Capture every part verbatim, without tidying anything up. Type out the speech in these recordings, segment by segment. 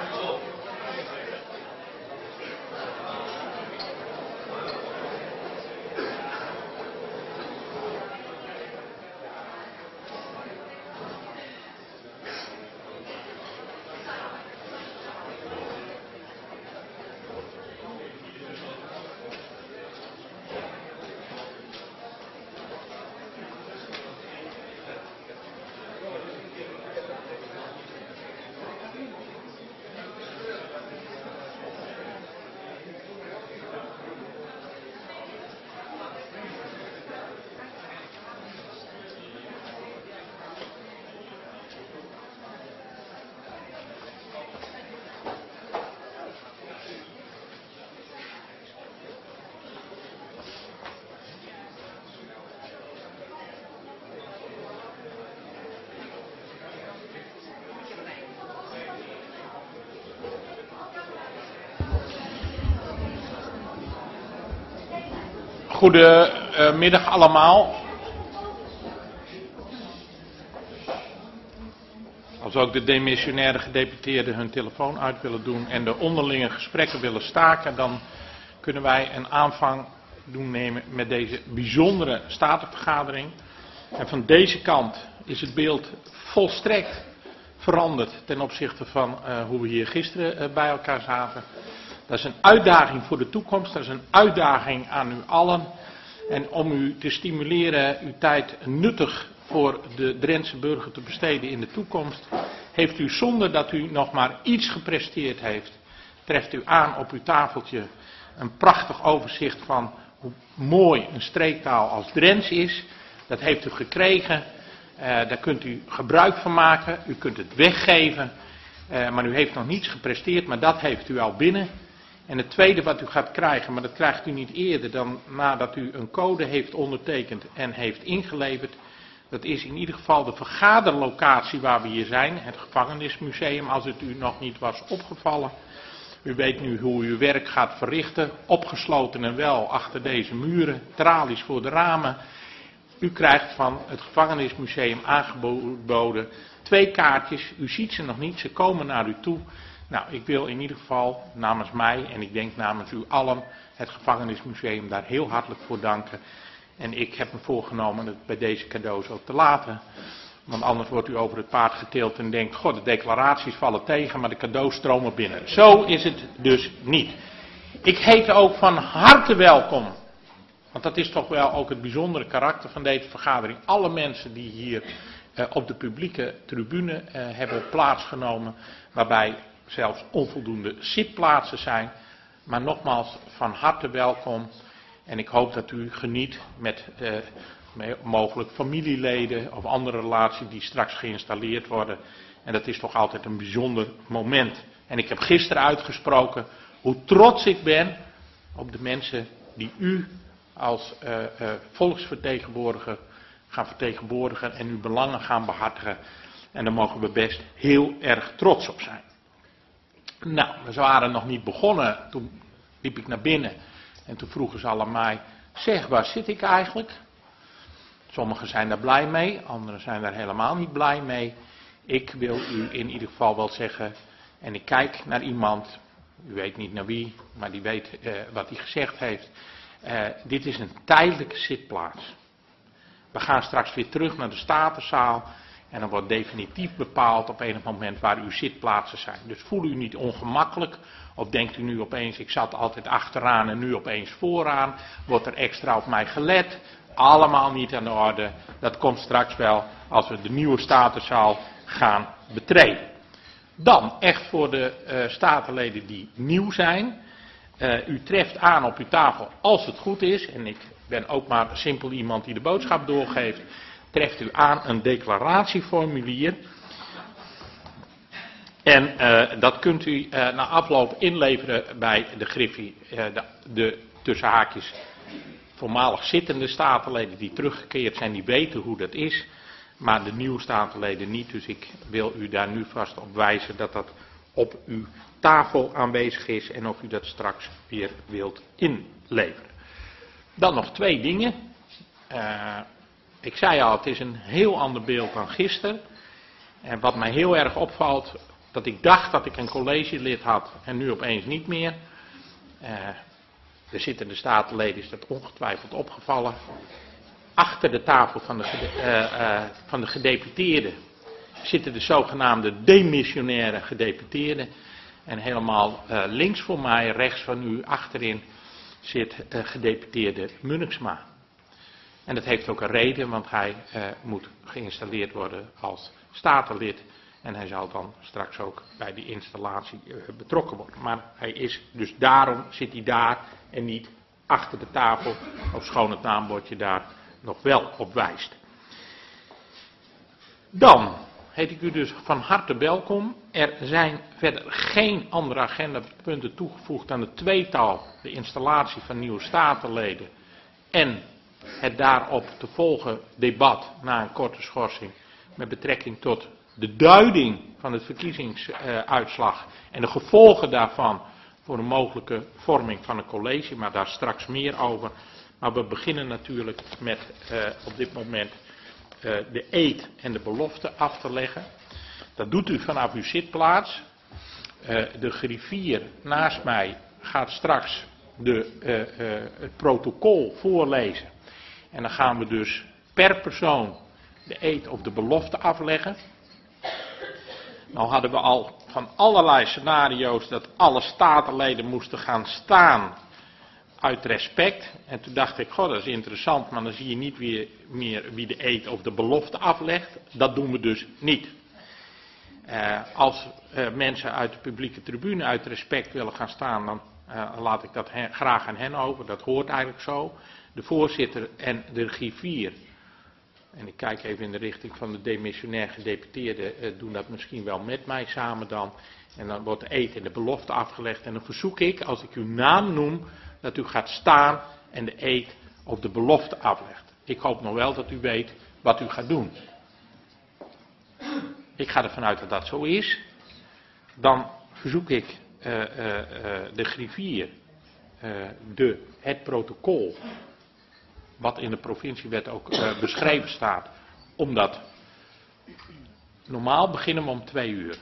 Goedemiddag allemaal. Als ook de demissionaire gedeputeerden hun telefoon uit willen doen en de onderlinge gesprekken willen staken, dan kunnen wij een aanvang doen nemen met deze bijzondere statenvergadering. En van deze kant is het beeld volstrekt veranderd ten opzichte van uh, hoe we hier gisteren uh, bij elkaar zaten. Dat is een uitdaging voor de toekomst, dat is een uitdaging aan u allen. En om u te stimuleren uw tijd nuttig voor de Drentse burger te besteden in de toekomst, heeft u zonder dat u nog maar iets gepresteerd heeft, treft u aan op uw tafeltje een prachtig overzicht van hoe mooi een streektaal als Drents is. Dat heeft u gekregen, uh, daar kunt u gebruik van maken, u kunt het weggeven, uh, maar u heeft nog niets gepresteerd, maar dat heeft u al binnen. En het tweede wat u gaat krijgen, maar dat krijgt u niet eerder dan nadat u een code heeft ondertekend en heeft ingeleverd. Dat is in ieder geval de vergaderlocatie waar we hier zijn, het gevangenismuseum, als het u nog niet was opgevallen. U weet nu hoe u uw werk gaat verrichten, opgesloten en wel achter deze muren, tralies voor de ramen. U krijgt van het gevangenismuseum aangeboden twee kaartjes, u ziet ze nog niet, ze komen naar u toe. Nou, ik wil in ieder geval namens mij en ik denk namens u allen het gevangenismuseum daar heel hartelijk voor danken. En ik heb me voorgenomen het bij deze cadeaus ook te laten. Want anders wordt u over het paard geteeld en denkt, goh, de declaraties vallen tegen, maar de cadeaus stromen binnen. Zo is het dus niet. Ik heet ook van harte welkom, want dat is toch wel ook het bijzondere karakter van deze vergadering. Alle mensen die hier uh, op de publieke tribune uh, hebben plaatsgenomen, waarbij zelfs onvoldoende zitplaatsen zijn. Maar nogmaals, van harte welkom. En ik hoop dat u geniet met uh, mogelijk familieleden of andere relaties die straks geïnstalleerd worden. En dat is toch altijd een bijzonder moment. En ik heb gisteren uitgesproken hoe trots ik ben op de mensen die u als uh, uh, volksvertegenwoordiger gaan vertegenwoordigen en uw belangen gaan behartigen. En daar mogen we best heel erg trots op zijn. Nou, we waren nog niet begonnen, toen liep ik naar binnen en toen vroegen ze allemaal mij, zeg, waar zit ik eigenlijk? Sommigen zijn daar blij mee, anderen zijn daar helemaal niet blij mee. Ik wil u in ieder geval wel zeggen, en ik kijk naar iemand, u weet niet naar wie, maar die weet uh, wat hij gezegd heeft. Uh, dit is een tijdelijke zitplaats. We gaan straks weer terug naar de Statenzaal. En dan wordt definitief bepaald op enig moment waar uw zitplaatsen zijn. Dus voel u niet ongemakkelijk. Of denkt u nu opeens, ik zat altijd achteraan en nu opeens vooraan. Wordt er extra op mij gelet. Allemaal niet aan de orde. Dat komt straks wel als we de nieuwe Statenzaal gaan betreden. Dan echt voor de uh, statenleden die nieuw zijn. Uh, u treft aan op uw tafel als het goed is. En ik ben ook maar simpel iemand die de boodschap doorgeeft. Treft u aan een declaratieformulier. En uh, dat kunt u uh, na afloop inleveren bij de Griffie, uh, de, de tussen haakjes voormalig zittende statenleden die teruggekeerd zijn, die weten hoe dat is. Maar de nieuwe statenleden niet, dus ik wil u daar nu vast op wijzen dat dat op uw tafel aanwezig is en of u dat straks weer wilt inleveren. Dan nog twee dingen. Uh, Ik zei al, het is een heel ander beeld dan gisteren. En wat mij heel erg opvalt, dat ik dacht dat ik een collegelid had en nu opeens niet meer. Uh, er zittende statenleden is dat ongetwijfeld opgevallen. Achter de tafel van de, uh, uh, van de gedeputeerden zitten de zogenaamde demissionaire gedeputeerden. En helemaal uh, links voor mij, rechts van u, achterin, zit uh, gedeputeerde Munniksma. En dat heeft ook een reden, want hij uh, moet geïnstalleerd worden als statenlid. En hij zal dan straks ook bij die installatie uh, betrokken worden. Maar hij is, dus daarom zit hij daar en niet achter de tafel, ofschoon het naambordje daar nog wel op wijst. Dan heet ik u dus van harte welkom. Er zijn verder geen andere agendapunten toegevoegd aan het tweetal, de installatie van nieuwe statenleden en het daarop te volgen debat na een korte schorsing met betrekking tot de duiding van het verkiezingsuitslag en de gevolgen daarvan voor een mogelijke vorming van een college, maar daar straks meer over. Maar we beginnen natuurlijk met uh, op dit moment uh, de eed en de belofte af te leggen. Dat doet u vanaf uw zitplaats. Uh, de griffier naast mij gaat straks de, uh, uh, het protocol voorlezen. En dan gaan we dus per persoon de eed of de belofte afleggen. Nou hadden we al van allerlei scenario's dat alle statenleden moesten gaan staan uit respect. En toen dacht ik, goh, dat is interessant, maar dan zie je niet weer, meer wie de eed of de belofte aflegt. Dat doen we dus niet. Uh, als uh, mensen uit de publieke tribune uit respect willen gaan staan, dan uh, laat ik dat hen, graag aan hen over. Dat hoort eigenlijk zo. De voorzitter en de griffier, en ik kijk even in de richting van de demissionair gedeputeerden, uh, doen dat misschien wel met mij samen dan. En dan wordt de eed en de belofte afgelegd. En dan verzoek ik, als ik uw naam noem, dat u gaat staan en de eed of de belofte aflegt. Ik hoop nog wel dat u weet wat u gaat doen. Ik ga ervan uit dat dat zo is. Dan verzoek ik uh, uh, uh, de griffier uh, de, het protocol, wat in de provinciewet ook uh, beschreven staat, omdat normaal beginnen we om twee uur.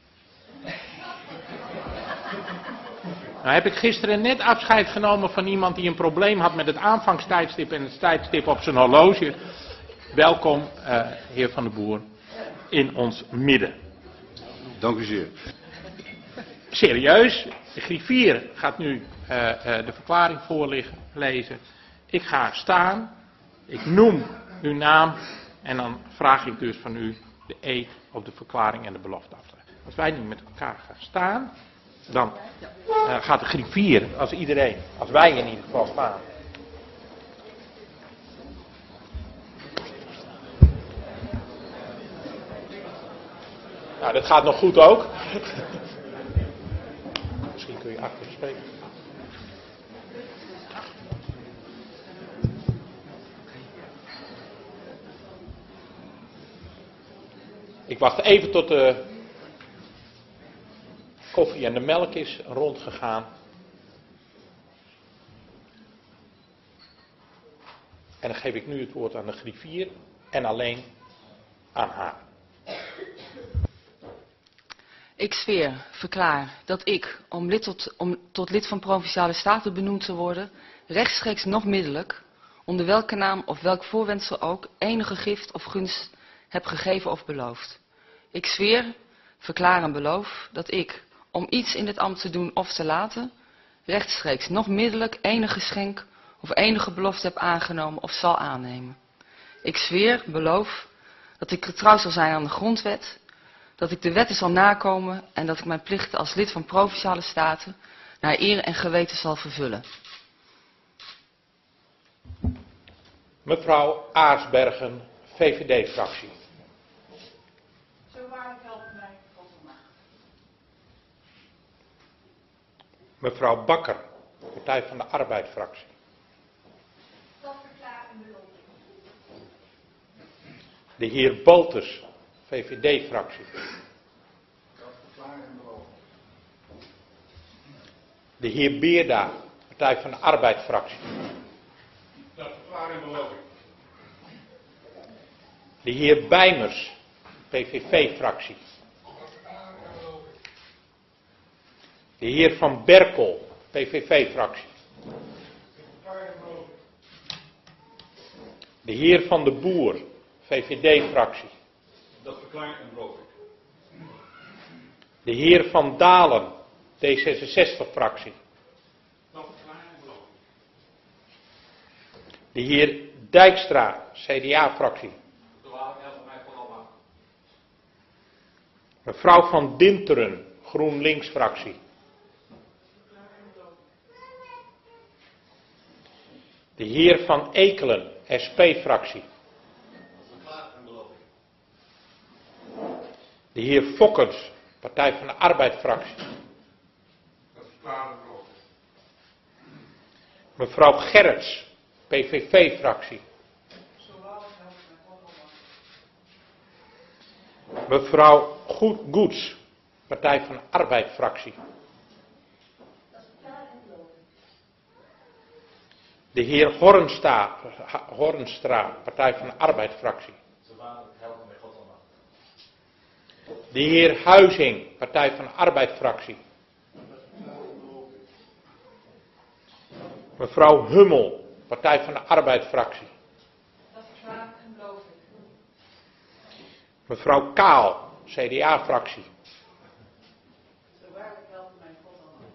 Nou heb ik gisteren net afscheid genomen van iemand die een probleem had met het aanvangstijdstip en het tijdstip op zijn horloge. Welkom, uh, heer Van der Boer, in ons midden. Dank u zeer. Serieus, de griffier gaat nu uh, uh, de verklaring voorlezen. Ik ga staan, ik noem uw naam en dan vraag ik dus van u de eed of de verklaring en de belofte af te leggen. Als wij nu met elkaar gaan staan, dan uh, gaat de griffier, als iedereen, als wij in ieder geval staan. Nou, dat gaat nog goed ook. Misschien kun je achter spreken. Ik wacht even tot de koffie en de melk is rondgegaan. En dan geef ik nu het woord aan de griffier en alleen aan haar. Ik zweer, verklaar, dat ik, om, lid tot, om tot lid van Provinciale Staten benoemd te worden, rechtstreeks nog middelijk, onder welke naam of welk voorwendsel ook, enige gift of gunst heb gegeven of beloofd. Ik zweer, verklaar en beloof, dat ik, om iets in dit ambt te doen of te laten, rechtstreeks nog middelijk enig geschenk of enige belofte heb aangenomen of zal aannemen. Ik zweer, beloof, dat ik getrouw zal zijn aan de grondwet, dat ik de wetten zal nakomen en dat ik mijn plichten als lid van Provinciale Staten naar eer en geweten zal vervullen. Mevrouw Aarsbergen, V V D-fractie. Zo waarlijk helpt mij God mag. Mevrouw Bakker, Partij van de Arbeid-fractie. Dat verklaar en beloof ik. De heer Bolters, V V D-fractie. Dat verklaar en beloof. De heer Beerda, Partij van de Arbeid-fractie. Dat verklaar en beloof ik. De heer Bijmers, P V V-fractie. Dat verklaar en beloof ik. De heer Van Berkel, P V V-fractie. De heer Van de Boer, V V D-fractie. Dat verklaar en beloof ik. De heer Van Dalen, D zesenzestig-fractie. Dat verklaar en beloof ik. De heer Dijkstra, C D A-fractie. Mevrouw Van Dinteren, GroenLinks-fractie. De heer Van Ekelen, S P-fractie. De heer Fokkers, Partij van de Arbeid-fractie. Dat verklaar en beloof ik. Mevrouw Gerrits, P V V-fractie. Mevrouw Goed Goets, Partij van de Arbeid-fractie. De heer Hornstra, Hornstra, Partij van de Arbeid-fractie. De heer Huizing, Partij van de Arbeid-fractie. Mevrouw Hummel, Partij van de Arbeid-fractie. Dat verklaar ik en beloof ik. Mevrouw Kaal, C D A-fractie. Zo waarlijk helpt mij God almachtig.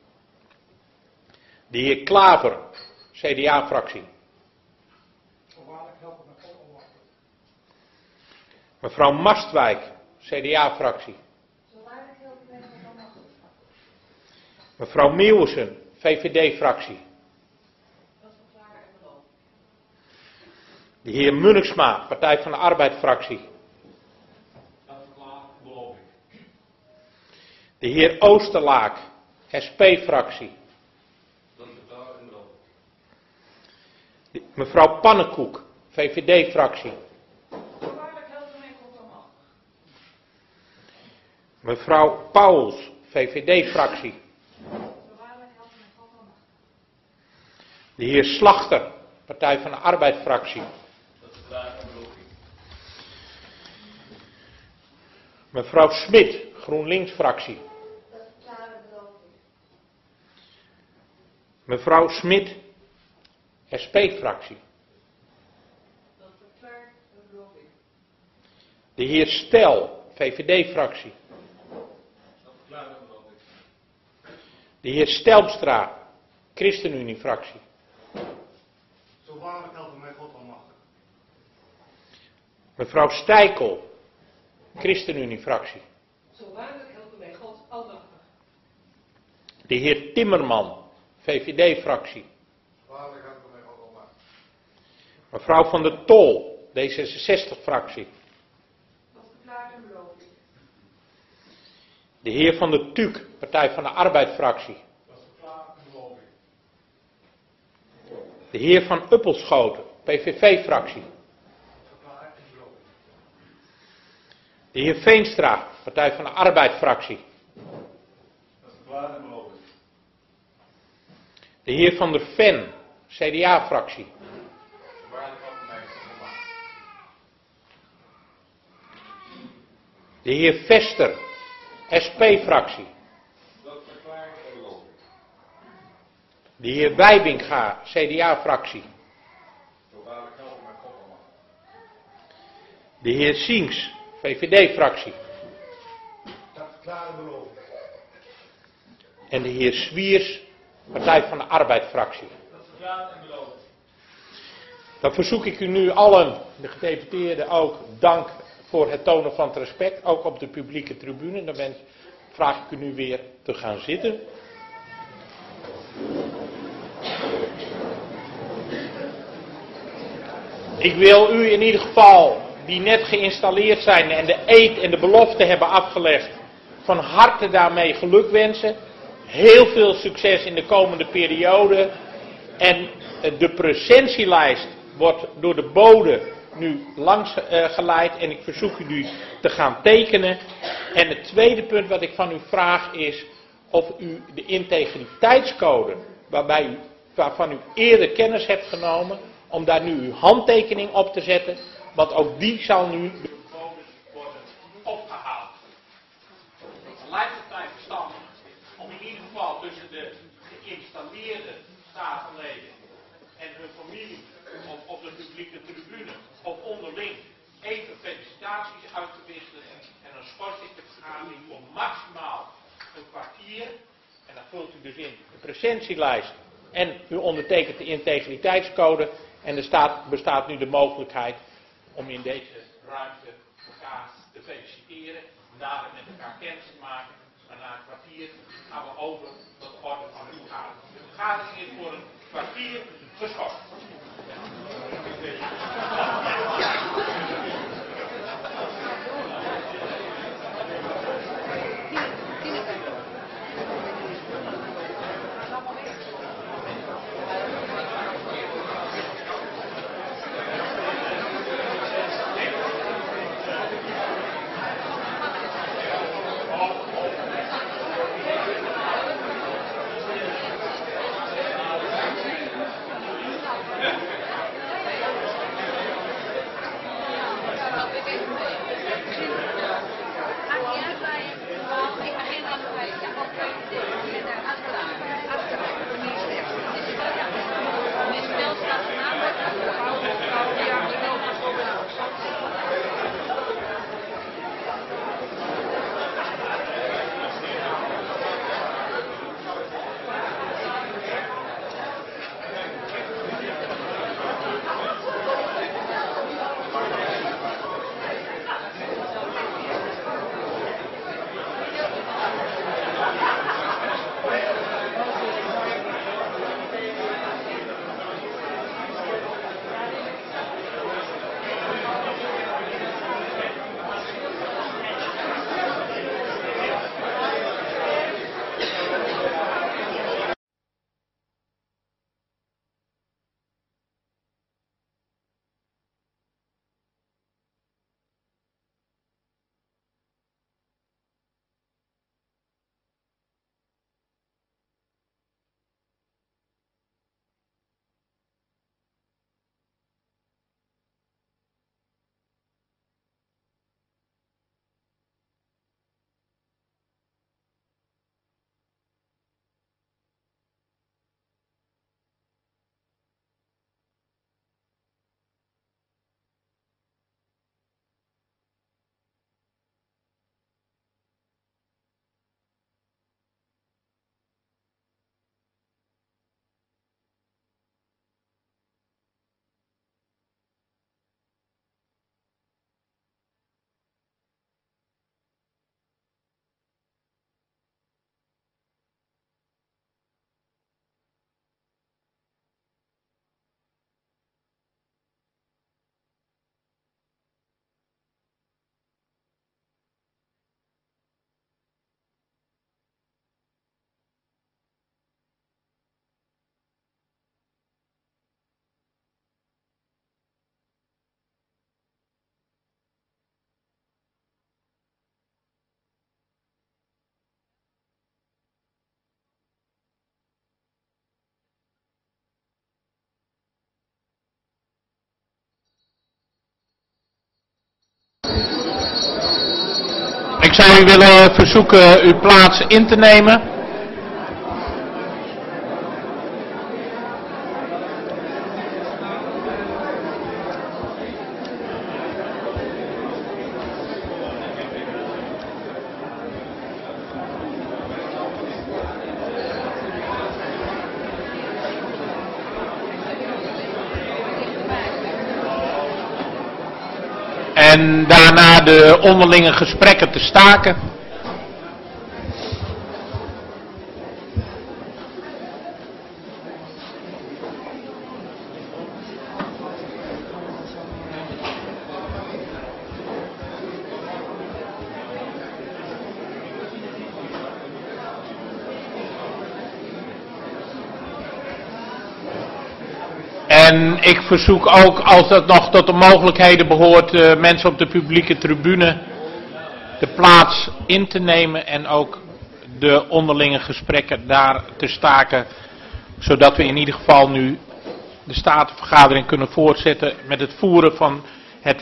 De heer Klaver, C D A-fractie. Zo waarlijk helpt mij God almachtig. Mevrouw Mastwijk, C D A-fractie. Zo waarlijk helpt mij God almachtig. Mevrouw Meeuwissen, V V D-fractie. Dat verklaar en beloof ik. De heer Munniksma, Partij van de Arbeid-fractie. Dat verklaar en beloof ik. De heer Oosterlaak, S P-fractie. Dat verklaar en beloof ik. Mevrouw Pannenkoek, V V D-fractie. Zo waarlijk helpt mij God almachtig. Mevrouw Pauwels, V V D-fractie. Zo waarlijk helpt mij God almachtig. De heer Slachter, Partij van de Arbeid-fractie. Dat verklaar en beloof ik. Mevrouw Smit, GroenLinks-fractie. Dat verklaar en beloof ik. Mevrouw Smit, S P-fractie. Dat verklaar en beloof ik. De heer Stel, V V D-fractie. Dat verklaar en beloof ik. De heer Stelpstra, ChristenUnie-fractie. Zo waarlijk helpt mij God almachtig. Mevrouw Stijkel, ChristenUnie-fractie. Zo waarlijk helpt mij God almachtig. De heer Timmerman, V V D-fractie. Waarlijk helpt mij God almachtig. Mevrouw Van der Tol, D zesenzestig-fractie. Dat verklaar en beloof ik. De heer Van der Tuuk, Partij van de Arbeid-fractie. Dat verklaar en beloof ik. De heer Van Uppelschoten, P V V-fractie. Dat verklaar en beloof ik. De heer Veenstra, Partij van de Arbeid-fractie. Dat verklaar en beloof ik. De heer Van der Ven, C D A-fractie. Zo waarlijk helpt mij God almachtig. De heer Vester, S P-fractie. Dat verklaar en beloof ik. De heer Wijbinga, C D A-fractie. Zo waarlijk helpt mij God almachtig. De heer Sienks, V V D-fractie. Dat verklaar en beloof ik. En de heer Swiers, Partij van de Arbeid-fractie. Dat verklaar en beloof ik. Dan verzoek ik u nu allen, de gedeputeerden ook, dank voor het tonen van het respect, ook op de publieke tribune. Dan wens, vraag ik u nu weer te gaan zitten. Ik wil u in ieder geval, die net geïnstalleerd zijn en de eed en de belofte hebben afgelegd, van harte daarmee geluk wensen. Heel veel succes in de komende periode. En de presentielijst wordt door de bode nu langs uh, geleid en ik verzoek u nu te gaan tekenen. En het tweede punt wat ik van u vraag is of u de integriteitscode, waarbij u, waarvan u eerder kennis hebt genomen, om daar nu uw handtekening op te zetten, want ook die zal nu door de bode worden opgehaald. Het lijkt het mij verstandig om in ieder tussen de geïnstalleerde statenleden en hun familie op, op de publieke tribune of onderling even felicitaties uit te wisselen. En dan schort ik de vergadering om maximaal een kwartier. En dan vult u dus in de presentielijst en u ondertekent de integriteitscode. En er staat, bestaat nu de mogelijkheid om in deze ruimte elkaar te feliciteren, nader met elkaar kennis te maken. Maar na een kwartier gaan we over tot de orde van de vergadering. De vergadering is voor een kwartier geschorst. Ik zou u willen verzoeken uw plaats in te nemen. En daarna de onderlinge gesprekken te staken. En ik verzoek ook, als dat nog tot de mogelijkheden behoort, uh, mensen op de publieke tribune de plaats in te nemen en ook de onderlinge gesprekken daar te staken, zodat we in ieder geval nu de statenvergadering kunnen voortzetten met het voeren van het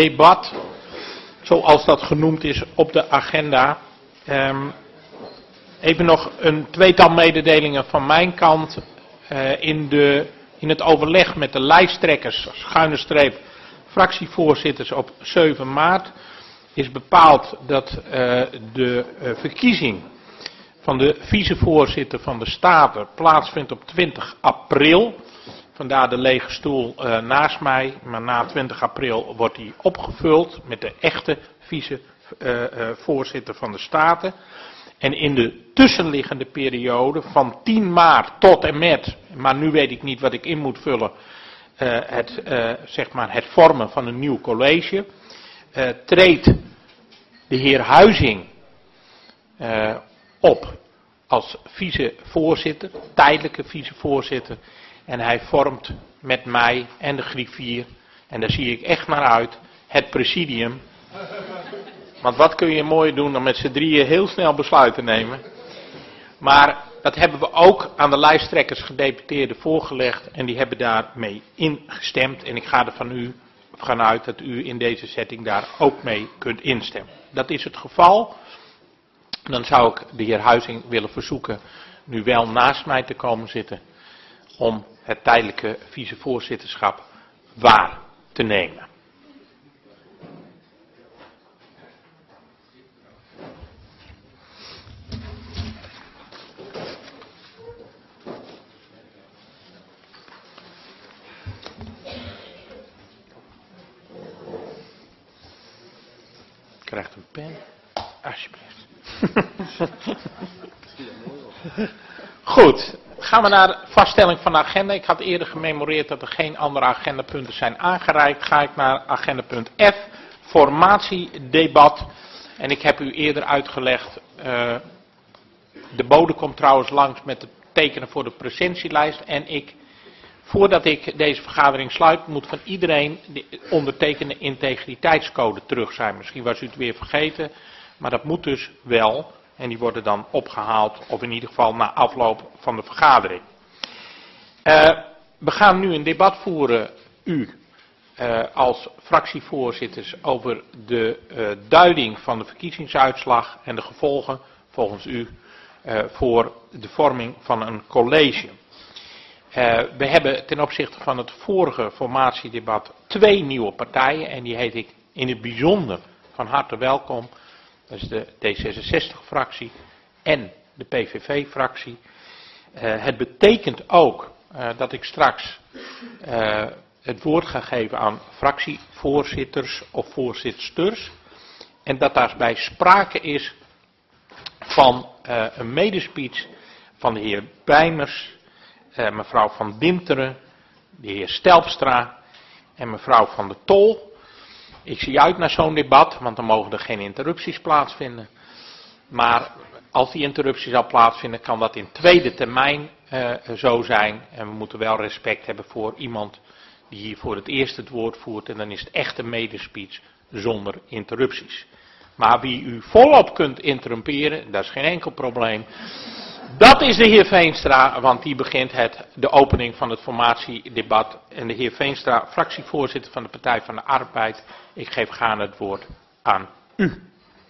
formatiedebat, zoals dat genoemd is op de agenda. Um, Even nog een tweetal mededelingen van mijn kant. Uh, in, de, in het overleg met de lijsttrekkers, schuine streep, fractievoorzitters op zeven maart... is bepaald dat uh, de uh, verkiezing van de vicevoorzitter van de Staten plaatsvindt op twintig april. Vandaar de lege stoel uh, naast mij. Maar na twintig april wordt die opgevuld met de echte vicevoorzitter uh, uh, van de Staten. En in de tussenliggende periode van tien maart tot en met, maar nu weet ik niet wat ik in moet vullen, uh, het, uh, zeg maar het vormen van een nieuw college, uh, treedt de heer Huizing uh, op als vicevoorzitter, tijdelijke vicevoorzitter. En hij vormt met mij en de griffier, en daar zie ik echt naar uit, het presidium. Want wat kun je mooier doen dan met z'n drieën heel snel besluiten nemen. Maar dat hebben we ook aan de lijsttrekkers gedeputeerden voorgelegd. En die hebben daarmee ingestemd. En ik ga er van u vanuit dat u in deze setting daar ook mee kunt instemmen. Dat is het geval. Dan zou ik de heer Huizing willen verzoeken nu wel naast mij te komen zitten. Om het tijdelijke vicevoorzitterschap waar te nemen. Krijgt een pen, alsjeblieft. Goed, gaan we naar de vaststelling van de agenda. Ik had eerder gememoreerd dat er geen andere agendapunten zijn aangereikt. Ga ik naar agendapunt F, formatiedebat. En ik heb u eerder uitgelegd, uh, de bode komt trouwens langs met het tekenen voor de presentielijst. En ik, voordat ik deze vergadering sluit, moet van iedereen de ondertekende integriteitscode terug zijn. Misschien was u het weer vergeten, maar dat moet dus wel. En die worden dan opgehaald, of in ieder geval na afloop van de vergadering. Uh, we gaan nu een debat voeren, u uh, als fractievoorzitters, over de uh, duiding van de verkiezingsuitslag en de gevolgen, volgens u, uh, voor de vorming van een college. Uh, we hebben ten opzichte van het vorige formatiedebat twee nieuwe partijen en die heet ik in het bijzonder van harte welkom. Dat is de D zesenzestig-fractie en de P V V-fractie. Uh, het betekent ook uh, dat ik straks uh, het woord ga geven aan fractievoorzitters of voorzitsters. En dat daarbij sprake is van uh, een medespeech van de heer Bijmers, uh, mevrouw Van Dinteren, de heer Stelpstra en mevrouw Van der Tol. Ik zie uit naar zo'n debat, want dan mogen er geen interrupties plaatsvinden. Maar als die interruptie zal plaatsvinden, kan dat in tweede termijn uh, zo zijn. En we moeten wel respect hebben voor iemand die hier voor het eerst het woord voert. En dan is het echt een medespeech zonder interrupties. Maar wie u volop kunt interrumperen, dat is geen enkel probleem. Dat is de heer Veenstra, want die begint het, de opening van het formatiedebat. En de heer Veenstra, fractievoorzitter van de Partij van de Arbeid. Ik geef gaarne het woord aan u.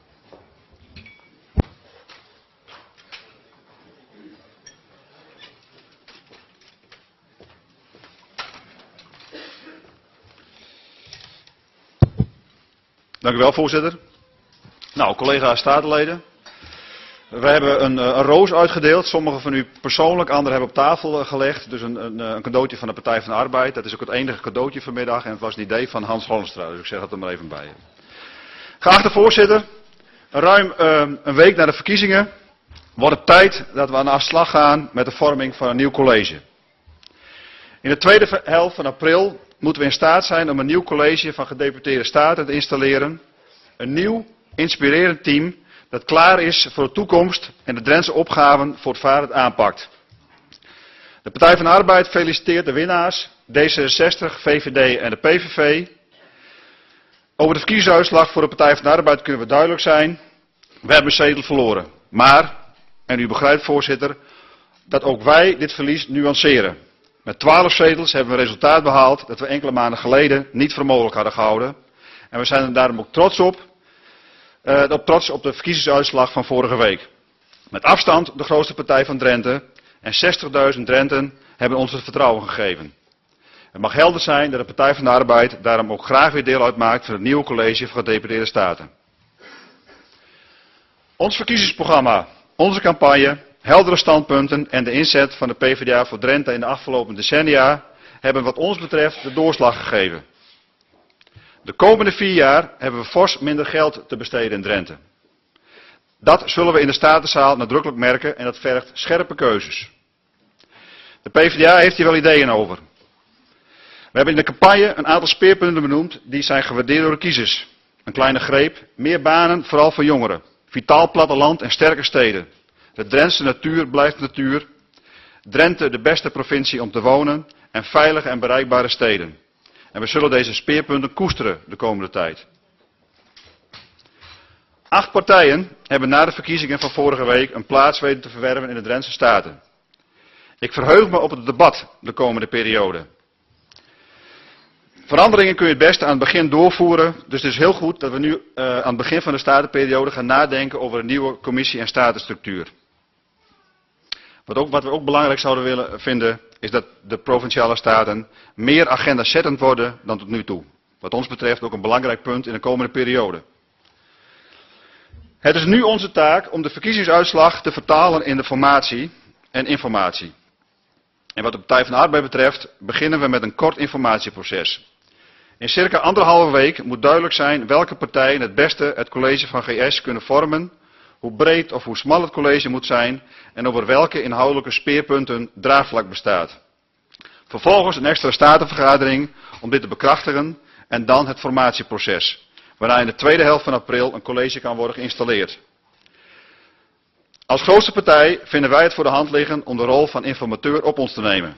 Dank u wel, voorzitter. Nou, collega statenleden. We hebben een, een roos uitgedeeld. Sommigen van u persoonlijk, anderen hebben op tafel gelegd. Dus een, een, een cadeautje van de Partij van de Arbeid. Dat is ook het enige cadeautje vanmiddag. En het was een idee van Hans Hollenstra. Dus ik zeg dat er maar even bij. Geachte voorzitter. Ruim uh, een week na de verkiezingen wordt het tijd dat we aan de slag gaan met de vorming van een nieuw college. In de tweede helft van april moeten we in staat zijn om een nieuw college van gedeputeerde staten te installeren. Een nieuw, inspirerend team dat klaar is voor de toekomst en de Drentse opgaven voortvarend aanpakt. De Partij van de Arbeid feliciteert de winnaars, D zesenzestig, V V D en de P V V. Over de verkiezingsuitslag voor de Partij van de Arbeid kunnen we duidelijk zijn. We hebben een zetel verloren. Maar, en u begrijpt voorzitter, dat ook wij dit verlies nuanceren. Met twaalf zetels hebben we een resultaat behaald dat we enkele maanden geleden niet voor mogelijk hadden gehouden. En we zijn er daarom ook trots op. Uh, trots op de verkiezingsuitslag van vorige week. Met afstand de grootste partij van Drenthe en zestigduizend Drenten hebben ons het vertrouwen gegeven. Het mag helder zijn dat de Partij van de Arbeid daarom ook graag weer deel uitmaakt van het nieuwe college van gedeputeerde staten. Ons verkiezingsprogramma, onze campagne, heldere standpunten en de inzet van de PvdA voor Drenthe in de afgelopen decennia hebben wat ons betreft de doorslag gegeven. De komende vier jaar hebben we fors minder geld te besteden in Drenthe. Dat zullen we in de Statenzaal nadrukkelijk merken en dat vergt scherpe keuzes. De PvdA heeft hier wel ideeën over. We hebben in de campagne een aantal speerpunten benoemd die zijn gewaardeerd door de kiezers. Een kleine greep, meer banen, vooral voor jongeren. Vitaal platteland en sterke steden. De Drentse natuur blijft natuur. Drenthe de beste provincie om te wonen en veilige en bereikbare steden. En we zullen deze speerpunten koesteren de komende tijd. Acht partijen hebben na de verkiezingen van vorige week een plaats weten te verwerven in de Drentse Staten. Ik verheug me op het debat de komende periode. Veranderingen kun je het beste aan het begin doorvoeren, dus het is heel goed dat we nu uh, aan het begin van de statenperiode gaan nadenken over een nieuwe commissie- en statenstructuur. Wat, ook, wat we ook belangrijk zouden willen vinden, is dat de provinciale staten meer agenda-zettend worden dan tot nu toe. Wat ons betreft ook een belangrijk punt in de komende periode. Het is nu onze taak om de verkiezingsuitslag te vertalen in de formatie en informatie. En wat de Partij van de Arbeid betreft, beginnen we met een kort informatieproces. In circa anderhalve week moet duidelijk zijn welke partijen het beste het college van G S kunnen vormen, hoe breed of hoe smal het college moet zijn en over welke inhoudelijke speerpunten draagvlak bestaat. Vervolgens een extra statenvergadering om dit te bekrachtigen en dan het formatieproces, waarna in de tweede helft van april een college kan worden geïnstalleerd. Als grootste partij vinden wij het voor de hand liggen om de rol van informateur op ons te nemen.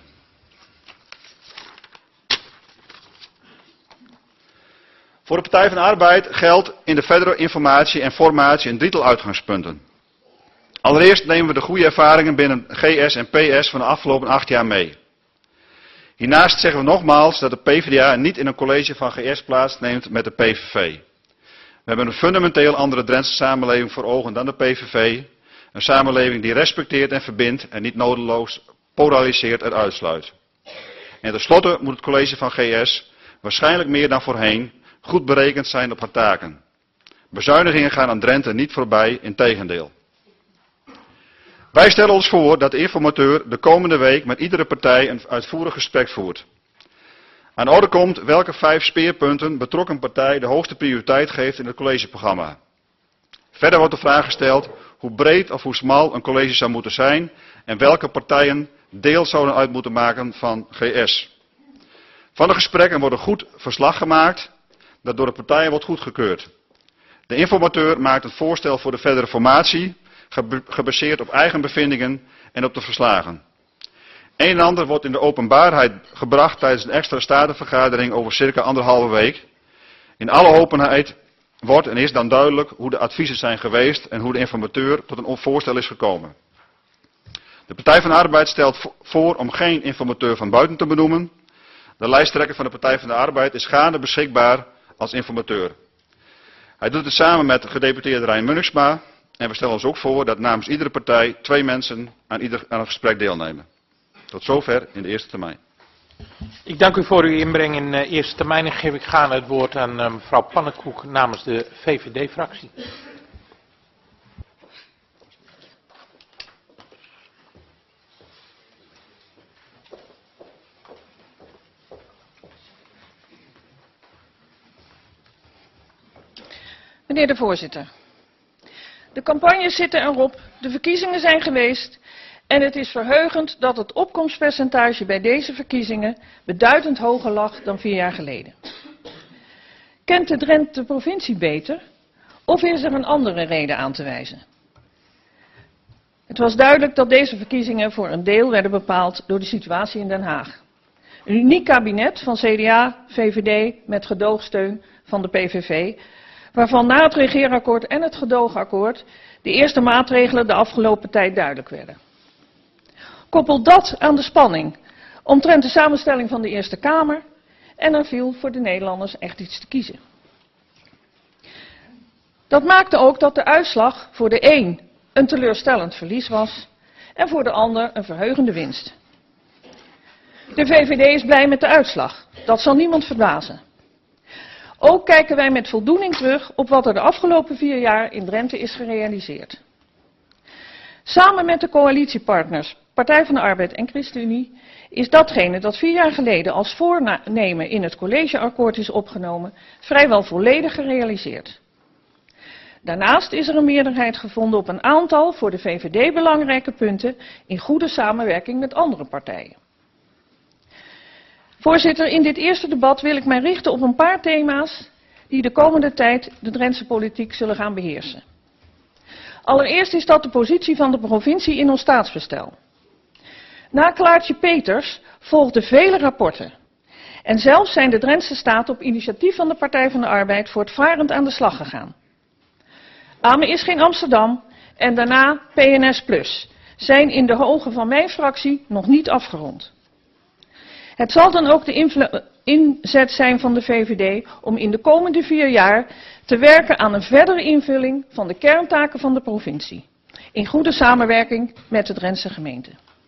Voor de Partij van de Arbeid geldt in de verdere informatie en formatie een drietal uitgangspunten. Allereerst nemen we de goede ervaringen binnen G S en P S van de afgelopen acht jaar mee. Hiernaast zeggen we nogmaals dat de PvdA niet in een college van G S plaatsneemt met de P V V. We hebben een fundamenteel andere Drentse samenleving voor ogen dan de P V V. Een samenleving die respecteert en verbindt en niet nodeloos polariseert en uitsluit. En tenslotte moet het college van G S waarschijnlijk meer dan voorheen goed berekend zijn op haar taken. Bezuinigingen gaan aan Drenthe niet voorbij, integendeel. Wij stellen ons voor dat de informateur de komende week met iedere partij een uitvoerig gesprek voert. Aan de orde komt welke vijf speerpunten betrokken partij de hoogste prioriteit geeft in het collegeprogramma. Verder wordt de vraag gesteld hoe breed of hoe smal een college zou moeten zijn en welke partijen deel zouden uit moeten maken van G S. Van de gesprekken wordt een goed verslag gemaakt dat door de partijen wordt goedgekeurd. De informateur maakt een voorstel voor de verdere formatie, gebaseerd op eigen bevindingen en op de verslagen. Een en ander wordt in de openbaarheid gebracht tijdens een extra statenvergadering over circa anderhalve week. In alle openheid wordt en is dan duidelijk hoe de adviezen zijn geweest en hoe de informateur tot een voorstel is gekomen. De Partij van de Arbeid stelt voor om geen informateur van buiten te benoemen. De lijsttrekker van de Partij van de Arbeid is gaande beschikbaar als informateur. Hij doet het samen met gedeputeerde Rijn Munniksma en we stellen ons ook voor dat namens iedere partij twee mensen aan, ieder, aan het gesprek deelnemen. Tot zover in de eerste termijn. Ik dank u voor uw inbreng in de eerste termijn en geef ik gaarne het woord aan uh, mevrouw Pannenkoek namens de V V D-fractie. Meneer de voorzitter, de campagnes zitten erop, de verkiezingen zijn geweest en het is verheugend dat het opkomstpercentage bij deze verkiezingen beduidend hoger lag dan vier jaar geleden. Kent de Drenthe de provincie beter of is er een andere reden aan te wijzen? Het was duidelijk dat deze verkiezingen voor een deel werden bepaald door de situatie in Den Haag. Een uniek kabinet van C D A, V V D met gedoogsteun van de P V V, waarvan na het regeerakkoord en het gedoogakkoord de eerste maatregelen de afgelopen tijd duidelijk werden. Koppel dat aan de spanning omtrent de samenstelling van de Eerste Kamer en er viel voor de Nederlanders echt iets te kiezen. Dat maakte ook dat de uitslag voor de een een teleurstellend verlies was en voor de ander een verheugende winst. De V V D is blij met de uitslag, dat zal niemand verbazen. Ook kijken wij met voldoening terug op wat er de afgelopen vier jaar in Drenthe is gerealiseerd. Samen met de coalitiepartners Partij van de Arbeid en ChristenUnie is datgene dat vier jaar geleden als voornemen in het collegeakkoord is opgenomen vrijwel volledig gerealiseerd. Daarnaast is er een meerderheid gevonden op een aantal voor de V V D belangrijke punten in goede samenwerking met andere partijen. Voorzitter, in dit eerste debat wil ik mij richten op een paar thema's die de komende tijd de Drentse politiek zullen gaan beheersen. Allereerst is dat de positie van de provincie in ons staatsbestel. Na Klaartje Peters volgden vele rapporten. En zelfs zijn de Drentse Staten op initiatief van de Partij van de Arbeid voortvarend aan de slag gegaan. Amen is geen Amsterdam en daarna P N S Plus zijn in de ogen van mijn fractie nog niet afgerond. Het zal dan ook de inzet zijn van de V V D om in de komende vier jaar te werken aan een verdere invulling van de kerntaken van de provincie, in goede samenwerking met de Drentse gemeente.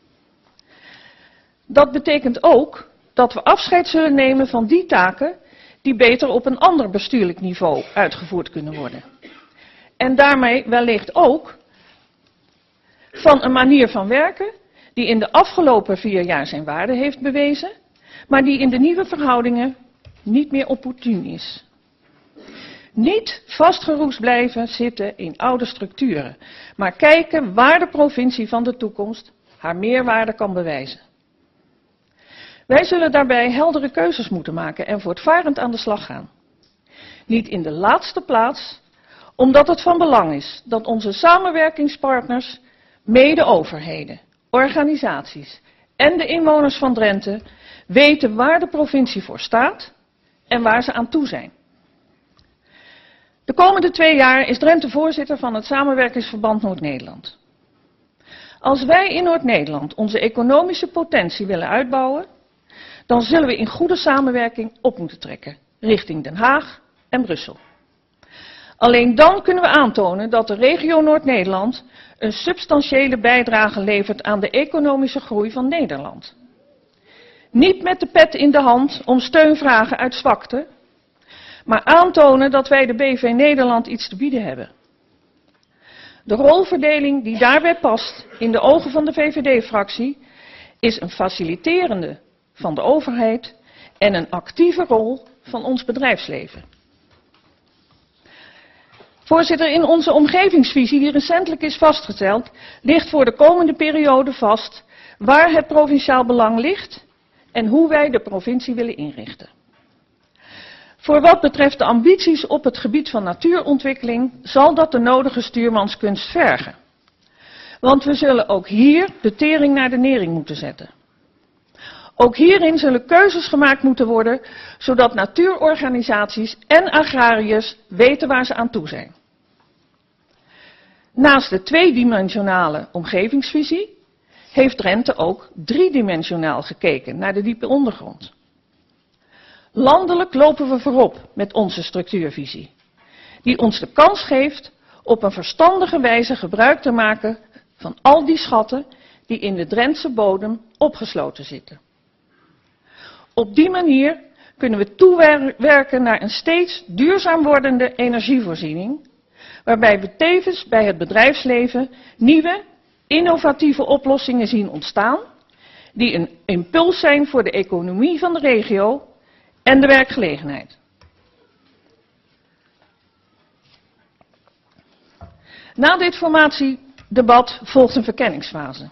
Dat betekent ook dat we afscheid zullen nemen van die taken die beter op een ander bestuurlijk niveau uitgevoerd kunnen worden. En daarmee wellicht ook van een manier van werken die in de afgelopen vier jaar zijn waarde heeft bewezen, maar die in de nieuwe verhoudingen niet meer opportun is. Niet vastgeroest blijven zitten in oude structuren, maar kijken waar de provincie van de toekomst haar meerwaarde kan bewijzen. Wij zullen daarbij heldere keuzes moeten maken en voortvarend aan de slag gaan. Niet in de laatste plaats, omdat het van belang is dat onze samenwerkingspartners, mede-overheden, organisaties en de inwoners van Drenthe weten waar de provincie voor staat en waar ze aan toe zijn. De komende twee jaar is Drenthe voorzitter van het Samenwerkingsverband Noord-Nederland. Als wij in Noord-Nederland onze economische potentie willen uitbouwen, dan zullen we in goede samenwerking op moeten trekken, richting Den Haag en Brussel. Alleen dan kunnen we aantonen dat de regio Noord-Nederland een substantiële bijdrage levert aan de economische groei van Nederland. Niet met de pet in de hand om steun vragen uit zwakte, maar aantonen dat wij de B V Nederland iets te bieden hebben. De rolverdeling die daarbij past in de ogen van de V V D-fractie is een faciliterende van de overheid en een actieve rol van ons bedrijfsleven. Voorzitter, in onze omgevingsvisie die recentelijk is vastgesteld, ligt voor de komende periode vast waar het provinciaal belang ligt en hoe wij de provincie willen inrichten. Voor wat betreft de ambities op het gebied van natuurontwikkeling zal dat de nodige stuurmanskunst vergen. Want we zullen ook hier de tering naar de nering moeten zetten. Ook hierin zullen keuzes gemaakt moeten worden, zodat natuurorganisaties en agrariërs weten waar ze aan toe zijn. Naast de tweedimensionale omgevingsvisie heeft Drenthe ook driedimensionaal gekeken naar de diepe ondergrond. Landelijk lopen we voorop met onze structuurvisie, die ons de kans geeft op een verstandige wijze gebruik te maken van al die schatten die in de Drentse bodem opgesloten zitten. Op die manier kunnen we toewerken naar een steeds duurzaam wordende energievoorziening, waarbij we tevens bij het bedrijfsleven nieuwe, innovatieve oplossingen zien ontstaan, die een impuls zijn voor de economie van de regio en de werkgelegenheid. Na dit formatiedebat volgt een verkenningsfase.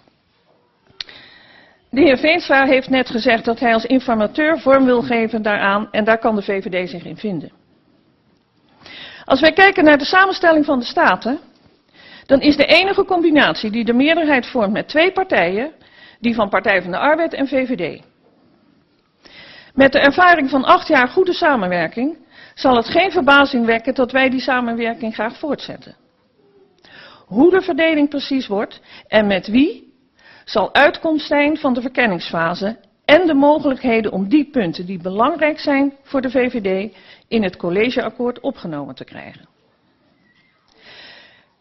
De heer Veenstra heeft net gezegd dat hij als informateur vorm wil geven daaraan en daar kan de V V D zich in vinden. Als wij kijken naar de samenstelling van de Staten, dan is de enige combinatie die de meerderheid vormt met twee partijen, die van Partij van de Arbeid en V V D. Met de ervaring van acht jaar goede samenwerking zal het geen verbazing wekken dat wij die samenwerking graag voortzetten. Hoe de verdeling precies wordt en met wie, zal uitkomst zijn van de verkenningsfase en de mogelijkheden om die punten die belangrijk zijn voor de V V D in het collegeakkoord opgenomen te krijgen.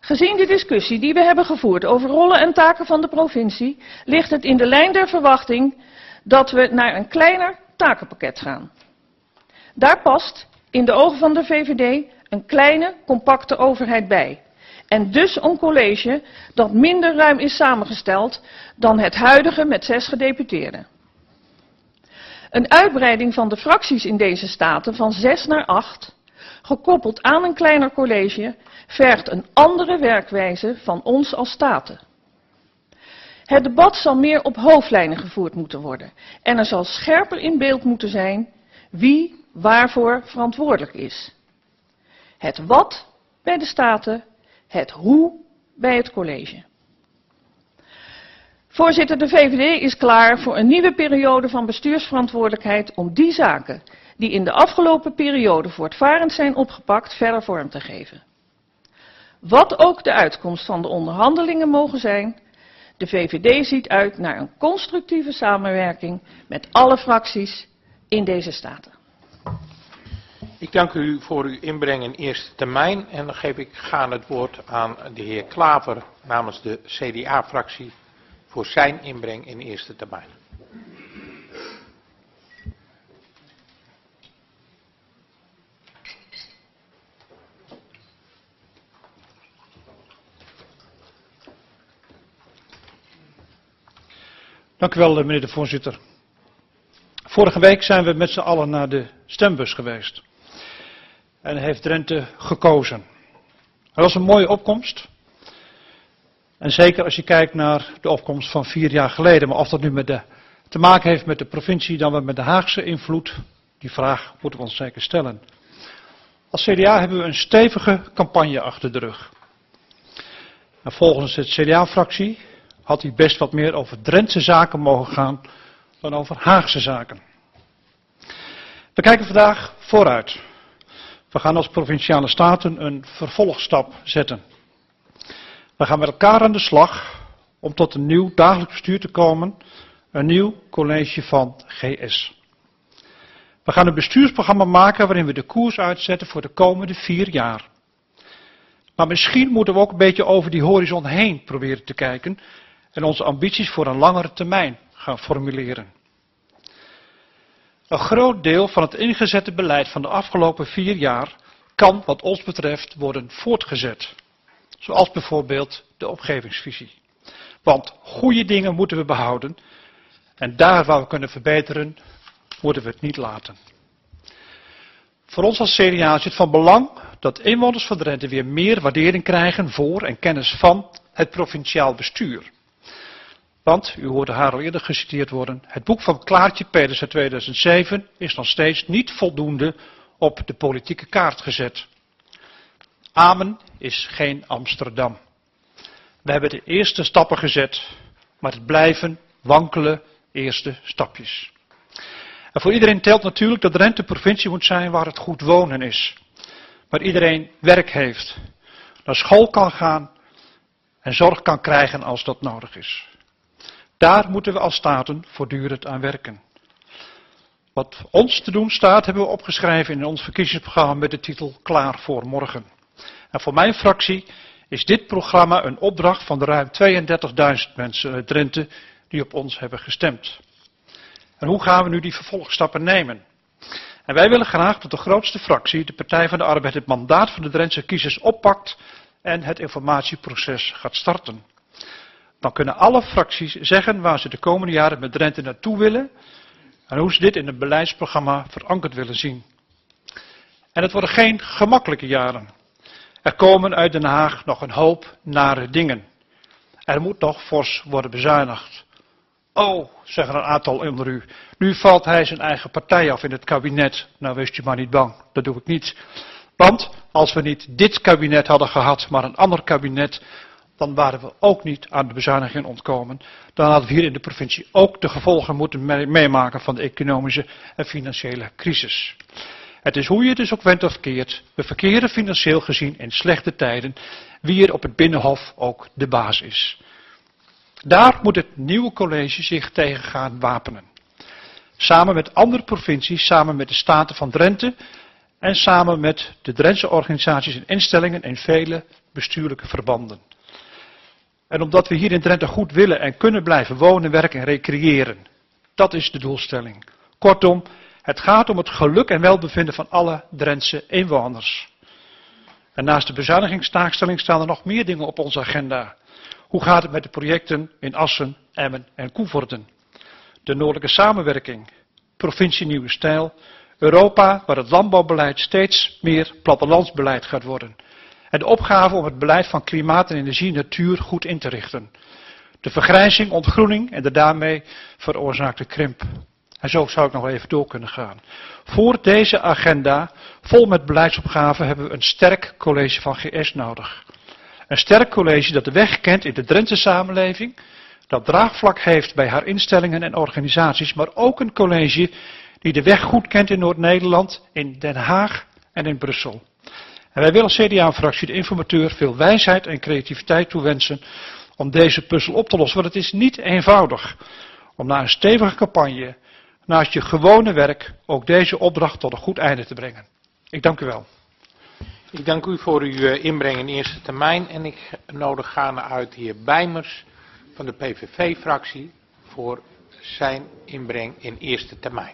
Gezien de discussie die we hebben gevoerd over rollen en taken van de provincie, ligt het in de lijn der verwachting dat we naar een kleiner takenpakket gaan. Daar past, in de ogen van de V V D, een kleine, compacte overheid bij. En dus een college dat minder ruim is samengesteld dan het huidige met zes gedeputeerden. Een uitbreiding van de fracties in deze staten van zes naar acht, gekoppeld aan een kleiner college, vergt een andere werkwijze van ons als staten. Het debat zal meer op hoofdlijnen gevoerd moeten worden en er zal scherper in beeld moeten zijn wie waarvoor verantwoordelijk is. Het wat bij de staten, het hoe bij het college. Voorzitter, de V V D is klaar voor een nieuwe periode van bestuursverantwoordelijkheid om die zaken die in de afgelopen periode voortvarend zijn opgepakt verder vorm te geven. Wat ook de uitkomst van de onderhandelingen mogen zijn, de V V D ziet uit naar een constructieve samenwerking met alle fracties in deze staten. Ik dank u voor uw inbreng in eerste termijn en dan geef ik gaan het woord aan de heer Klaver namens de C D A-fractie voor zijn inbreng in eerste termijn. Dank u wel, meneer de voorzitter. Vorige week zijn we met z'n allen naar de stembus geweest. En heeft Drenthe gekozen. Dat was een mooie opkomst. En zeker als je kijkt naar de opkomst van vier jaar geleden. Maar of dat nu met de, te maken heeft met de provincie dan wel met de Haagse invloed, die vraag moeten we ons zeker stellen. Als C D A hebben we een stevige campagne achter de rug. En volgens de C D A-fractie had hij best wat meer over Drentse zaken mogen gaan dan over Haagse zaken. We kijken vandaag vooruit. We gaan als provinciale staten een vervolgstap zetten. We gaan met elkaar aan de slag om tot een nieuw dagelijks bestuur te komen, een nieuw college van G S. We gaan een bestuursprogramma maken waarin we de koers uitzetten voor de komende vier jaar. Maar misschien moeten we ook een beetje over die horizon heen proberen te kijken en onze ambities voor een langere termijn gaan formuleren. Een groot deel van het ingezette beleid van de afgelopen vier jaar kan wat ons betreft worden voortgezet. Zoals bijvoorbeeld de omgevingsvisie. Want goede dingen moeten we behouden en daar waar we kunnen verbeteren, moeten we het niet laten. Voor ons als C D A is het van belang dat inwoners van Drenthe weer meer waardering krijgen voor en kennis van het provinciaal bestuur. Want, u hoorde haar al eerder geciteerd worden, het boek van Klaartje Pedersen uit tweeduizend zeven is nog steeds niet voldoende op de politieke kaart gezet. Amen is geen Amsterdam. We hebben de eerste stappen gezet, maar het blijven wankele eerste stapjes. En voor iedereen telt natuurlijk dat Drenthe een provincie moet zijn waar het goed wonen is. Waar iedereen werk heeft, naar school kan gaan en zorg kan krijgen als dat nodig is. Daar moeten we als staten voortdurend aan werken. Wat ons te doen staat, hebben we opgeschreven in ons verkiezingsprogramma met de titel Klaar voor morgen. En voor mijn fractie is dit programma een opdracht van de ruim tweeëndertigduizend mensen uit Drenthe die op ons hebben gestemd. En hoe gaan we nu die vervolgstappen nemen? En wij willen graag dat de grootste fractie, de Partij van de Arbeid, het mandaat van de Drentse kiezers oppakt en het informatieproces gaat starten. Dan kunnen alle fracties zeggen waar ze de komende jaren met Drenthe naartoe willen en hoe ze dit in een beleidsprogramma verankerd willen zien. En het worden geen gemakkelijke jaren. Er komen uit Den Haag nog een hoop nare dingen. Er moet nog fors worden bezuinigd. Oh, zeggen een aantal onder u, nu valt hij zijn eigen partij af in het kabinet. Nou, wees je maar niet bang, dat doe ik niet. Want als we niet dit kabinet hadden gehad, maar een ander kabinet, dan waren we ook niet aan de bezuiniging ontkomen. Dan hadden we hier in de provincie ook de gevolgen moeten meemaken van de economische en financiële crisis. Het is hoe je het dus ook wendt of keert. We verkeren financieel gezien in slechte tijden, wie er op het Binnenhof ook de baas is. Daar moet het nieuwe college zich tegen gaan wapenen. Samen met andere provincies, samen met de Staten van Drenthe en samen met de Drentse organisaties en instellingen in vele bestuurlijke verbanden. En omdat we hier in Drenthe goed willen en kunnen blijven wonen, werken en recreëren. Dat is de doelstelling. Kortom, het gaat om het geluk en welbevinden van alle Drentse inwoners. En naast de bezuinigingstaakstelling staan er nog meer dingen op onze agenda. Hoe gaat het met de projecten in Assen, Emmen en Koevoorden? De noordelijke samenwerking, provincie Nieuwe Stijl, Europa, waar het landbouwbeleid steeds meer plattelandsbeleid gaat worden. En de opgave om het beleid van klimaat en energie en natuur goed in te richten. De vergrijzing, ontgroening en de daarmee veroorzaakte krimp. En zo zou ik nog even door kunnen gaan. Voor deze agenda, vol met beleidsopgaven, hebben we een sterk college van G S nodig. Een sterk college dat de weg kent in de Drentse samenleving, dat draagvlak heeft bij haar instellingen en organisaties, maar ook een college die de weg goed kent in Noord-Nederland, in Den Haag en in Brussel. En wij willen als C D A-fractie de informateur veel wijsheid en creativiteit toewensen om deze puzzel op te lossen. Want het is niet eenvoudig om na een stevige campagne, naast je gewone werk, ook deze opdracht tot een goed einde te brengen. Ik dank u wel. Ik dank u voor uw inbreng in eerste termijn en ik nodig gaande uit de heer Bijmers van de P V V-fractie voor zijn inbreng in eerste termijn.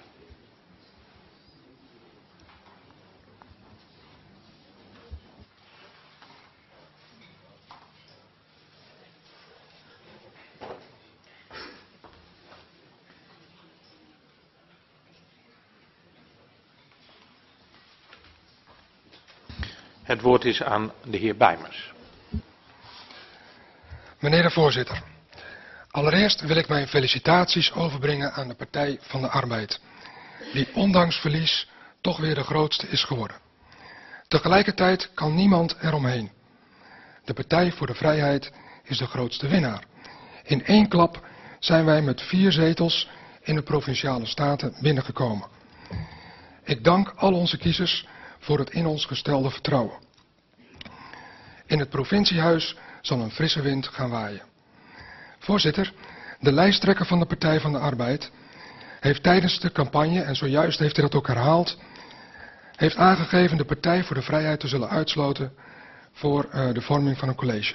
Het woord is aan de heer Bijmers. Meneer de voorzitter, allereerst wil ik mijn felicitaties overbrengen aan de Partij van de Arbeid, die ondanks verlies toch weer de grootste is geworden. Tegelijkertijd kan niemand eromheen. De Partij voor de Vrijheid is de grootste winnaar. In één klap zijn wij met vier zetels in de Provinciale Staten binnengekomen. Ik dank al onze kiezers voor het in ons gestelde vertrouwen. In het provinciehuis zal een frisse wind gaan waaien. Voorzitter, de lijsttrekker van de Partij van de Arbeid heeft tijdens de campagne, en zojuist heeft hij dat ook herhaald, heeft aangegeven de Partij voor de Vrijheid te zullen uitsluiten voor uh, de vorming van een college.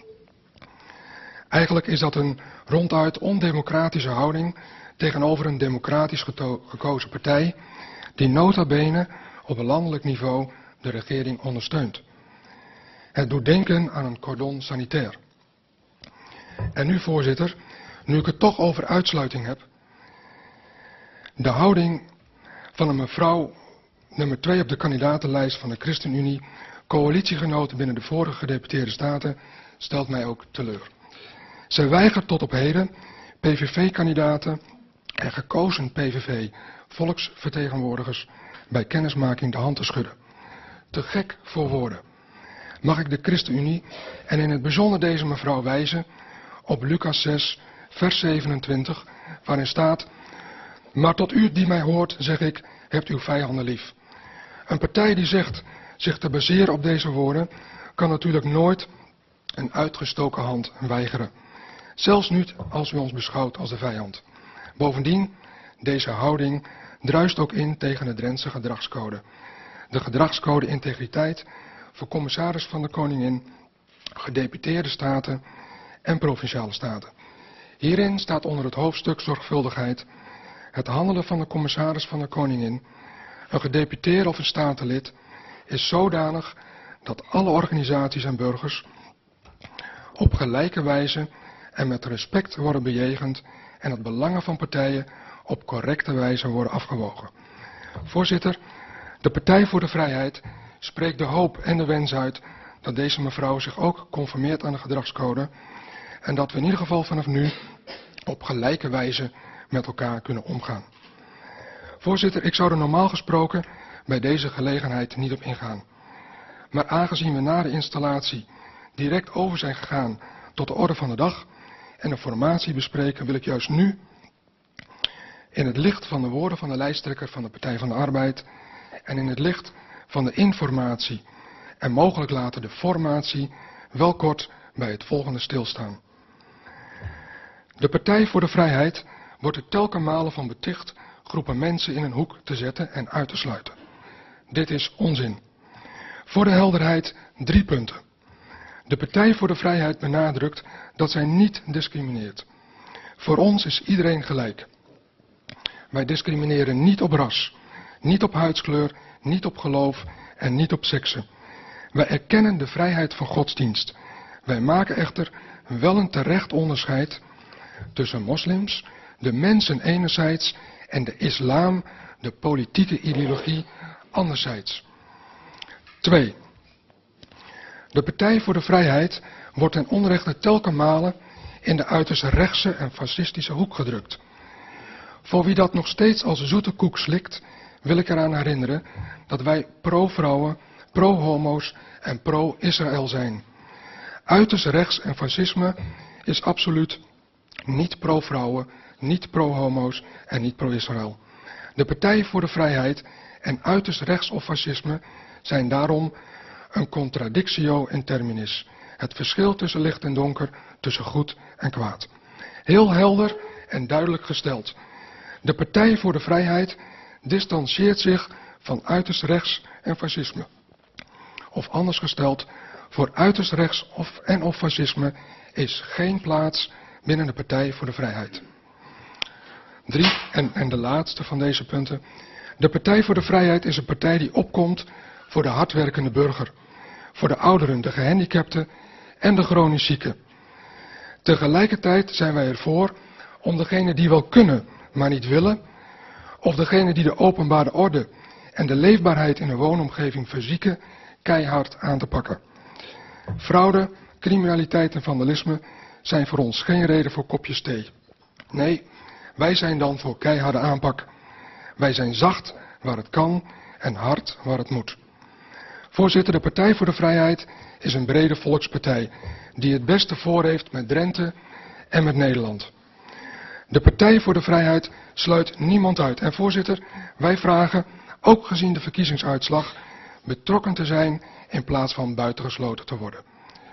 Eigenlijk is dat een ronduit ondemocratische houding tegenover een democratisch gekozen partij die nota bene op een landelijk niveau de regering ondersteunt. Het doet denken aan een cordon sanitair. En nu, voorzitter, nu ik het toch over uitsluiting heb. De houding van een mevrouw, nummer twee op de kandidatenlijst van de ChristenUnie, coalitiegenoten binnen de vorige gedeputeerde staten, stelt mij ook teleur. Zij weigert tot op heden P V V-kandidaten en gekozen P V V-volksvertegenwoordigers bij kennismaking de hand te schudden. Te gek voor woorden. Mag ik de ChristenUnie en in het bijzonder deze mevrouw wijzen op Lucas zes, vers zevenentwintig, waarin staat: maar tot u die mij hoort, zeg ik, hebt uw vijanden lief. Een partij die zegt zich te baseren op deze woorden, kan natuurlijk nooit een uitgestoken hand weigeren. Zelfs niet als u ons beschouwt als de vijand. Bovendien, deze houding druist ook in tegen de Drentse gedragscode. De gedragscode integriteit voor commissaris van de Koningin, gedeputeerde staten en provinciale staten. Hierin staat onder het hoofdstuk zorgvuldigheid het handelen van de commissaris van de Koningin, een gedeputeerde of een statenlid, is zodanig dat alle organisaties en burgers op gelijke wijze en met respect worden bejegend en het belangen van partijen op correcte wijze worden afgewogen. Voorzitter, de Partij voor de Vrijheid spreekt de hoop en de wens uit dat deze mevrouw zich ook conformeert aan de gedragscode en dat we in ieder geval vanaf nu op gelijke wijze met elkaar kunnen omgaan. Voorzitter, ik zou er normaal gesproken bij deze gelegenheid niet op ingaan. Maar aangezien we na de installatie direct over zijn gegaan tot de orde van de dag en de formatie bespreken, wil ik juist nu, in het licht van de woorden van de lijsttrekker van de Partij van de Arbeid en in het licht van de informatie en mogelijk later de formatie, wel kort bij het volgende stilstaan. De Partij voor de Vrijheid wordt er telkens malen van beticht groepen mensen in een hoek te zetten en uit te sluiten. Dit is onzin. Voor de helderheid drie punten. De Partij voor de Vrijheid benadrukt dat zij niet discrimineert. Voor ons is iedereen gelijk. Wij discrimineren niet op ras, niet op huidskleur, niet op geloof en niet op sekse. Wij erkennen de vrijheid van godsdienst. Wij maken echter wel een terecht onderscheid tussen moslims, de mensen enerzijds en de islam, de politieke ideologie anderzijds. Twee. De Partij voor de Vrijheid wordt ten onrechte telkens malen in de uiterst rechtse en fascistische hoek gedrukt. Voor wie dat nog steeds als zoete koek slikt, wil ik eraan herinneren dat wij pro-vrouwen, pro-homo's en pro-Israël zijn. Uiterst rechts en fascisme is absoluut niet pro-vrouwen, niet pro-homo's en niet pro-Israël. De Partij voor de Vrijheid en uiterst rechts of fascisme zijn daarom een contradictio in terminis. Het verschil tussen licht en donker, tussen goed en kwaad. Heel helder en duidelijk gesteld. De Partij voor de Vrijheid distancieert zich van uiterst rechts en fascisme. Of anders gesteld, voor uiterst rechts of, en of fascisme is geen plaats binnen de Partij voor de Vrijheid. Drie, en, en de laatste van deze punten. De Partij voor de Vrijheid is een partij die opkomt voor de hardwerkende burger. Voor de ouderen, de gehandicapten en de chronisch zieken. Tegelijkertijd zijn wij ervoor om degenen die wel kunnen, maar niet willen, of degenen die de openbare orde en de leefbaarheid in een woonomgeving verzieken, keihard aan te pakken. Fraude, criminaliteit en vandalisme zijn voor ons geen reden voor kopjes thee. Nee, wij zijn dan voor keiharde aanpak. Wij zijn zacht waar het kan en hard waar het moet. Voorzitter, de Partij voor de Vrijheid is een brede volkspartij die het beste voor heeft met Drenthe en met Nederland. De Partij voor de Vrijheid sluit niemand uit. En voorzitter, wij vragen, ook gezien de verkiezingsuitslag, betrokken te zijn in plaats van buitengesloten te worden.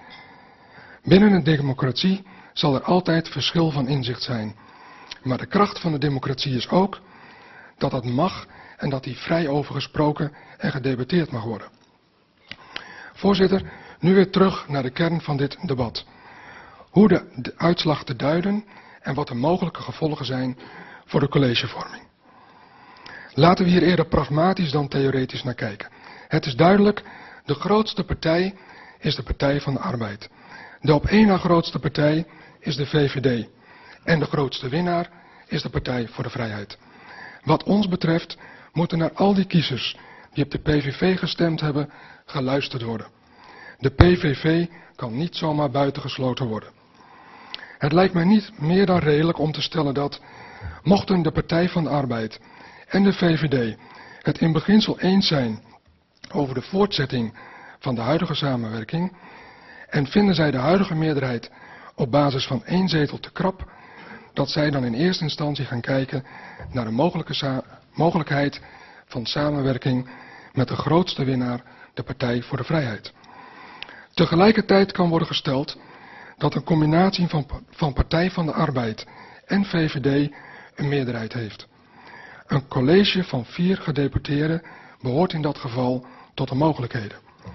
Binnen een democratie zal er altijd verschil van inzicht zijn. Maar de kracht van de democratie is ook dat dat mag en dat die vrij over gesproken en gedebatteerd mag worden. Voorzitter, nu weer terug naar de kern van dit debat. Hoe de, de uitslag te duiden en wat de mogelijke gevolgen zijn voor de collegevorming. Laten we hier eerder pragmatisch dan theoretisch naar kijken. Het is duidelijk, de grootste partij is de Partij van de Arbeid. De op één na grootste partij is de V V D. En de grootste winnaar is de Partij voor de Vrijheid. Wat ons betreft moeten naar al die kiezers die op de P V V gestemd hebben geluisterd worden. De P V V kan niet zomaar buitengesloten worden. Het lijkt mij niet meer dan redelijk om te stellen dat, mochten de Partij van de Arbeid en de V V D het in beginsel eens zijn over de voortzetting van de huidige samenwerking en vinden zij de huidige meerderheid op basis van één zetel te krap, dat zij dan in eerste instantie gaan kijken naar de mogelijke sa- mogelijkheid van samenwerking met de grootste winnaar, de Partij voor de Vrijheid. Tegelijkertijd kan worden gesteld dat een combinatie van, van Partij van de Arbeid en V V D een meerderheid heeft. Een college van vier gedeputeerden behoort in dat geval tot de mogelijkheden.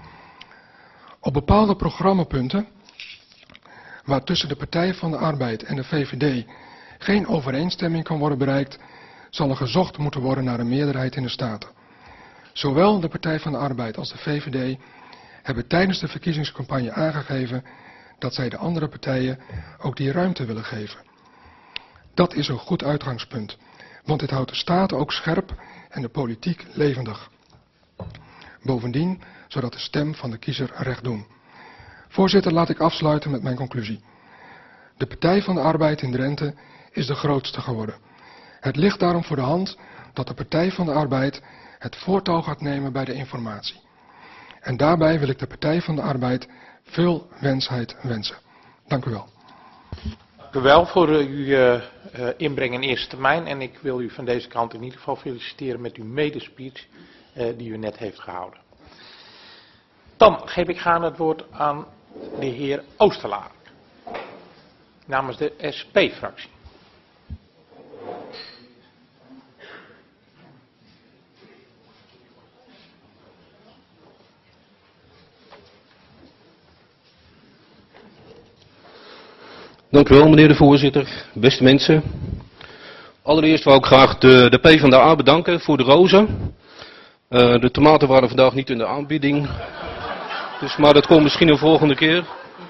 Op bepaalde programmapunten, waar tussen de Partij van de Arbeid en de V V D geen overeenstemming kan worden bereikt, zal er gezocht moeten worden naar een meerderheid in de Staten. Zowel de Partij van de Arbeid als de V V D hebben tijdens de verkiezingscampagne aangegeven dat zij de andere partijen ook die ruimte willen geven. Dat is een goed uitgangspunt, want dit houdt de Staten ook scherp en de politiek levendig. Bovendien, zodat de stem van de kiezer recht doen. Voorzitter, laat ik afsluiten met mijn conclusie. De Partij van de Arbeid in Drenthe is de grootste geworden. Het ligt daarom voor de hand dat de Partij van de Arbeid het voortouw gaat nemen bij de informatie. En daarbij wil ik de Partij van de Arbeid veel wensheid wensen. Dank u wel. Dank u wel voor uw uh, uh, inbreng in eerste termijn. En ik wil u van deze kant in ieder geval feliciteren met uw medespeech uh, die u net heeft gehouden. Dan geef ik gaan het woord aan de heer Oosterlaar. Namens de S P-fractie. Dank u wel, meneer de voorzitter. Beste mensen. Allereerst wou ik graag de, de PvdA bedanken voor de rozen. Uh, de tomaten waren vandaag niet in de aanbieding. Dus, maar dat komt misschien een volgende keer.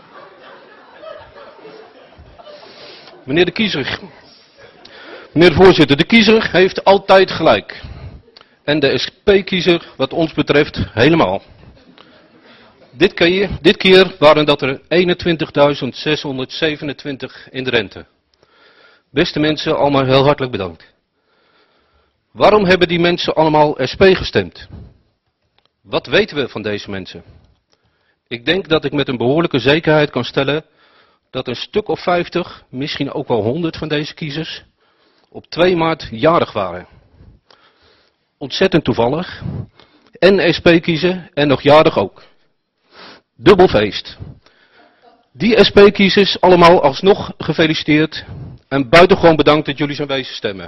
Meneer de kiezer. Meneer de voorzitter, de kiezer heeft altijd gelijk. En de S P-kiezer, wat ons betreft, helemaal. Dit keer, dit keer waren dat er eenentwintigduizend zeshonderdzevenentwintig in Drenthe. Beste mensen, allemaal heel hartelijk bedankt. Waarom hebben die mensen allemaal S P gestemd? Wat weten we van deze mensen? Ik denk dat ik met een behoorlijke zekerheid kan stellen dat een stuk of vijftig, misschien ook wel honderd van deze kiezers, op twee maart jarig waren. Ontzettend toevallig. En S P kiezen en nog jarig ook. Dubbel feest. Die S P-kiezers allemaal alsnog gefeliciteerd en buitengewoon bedankt dat jullie zijn wezen stemmen.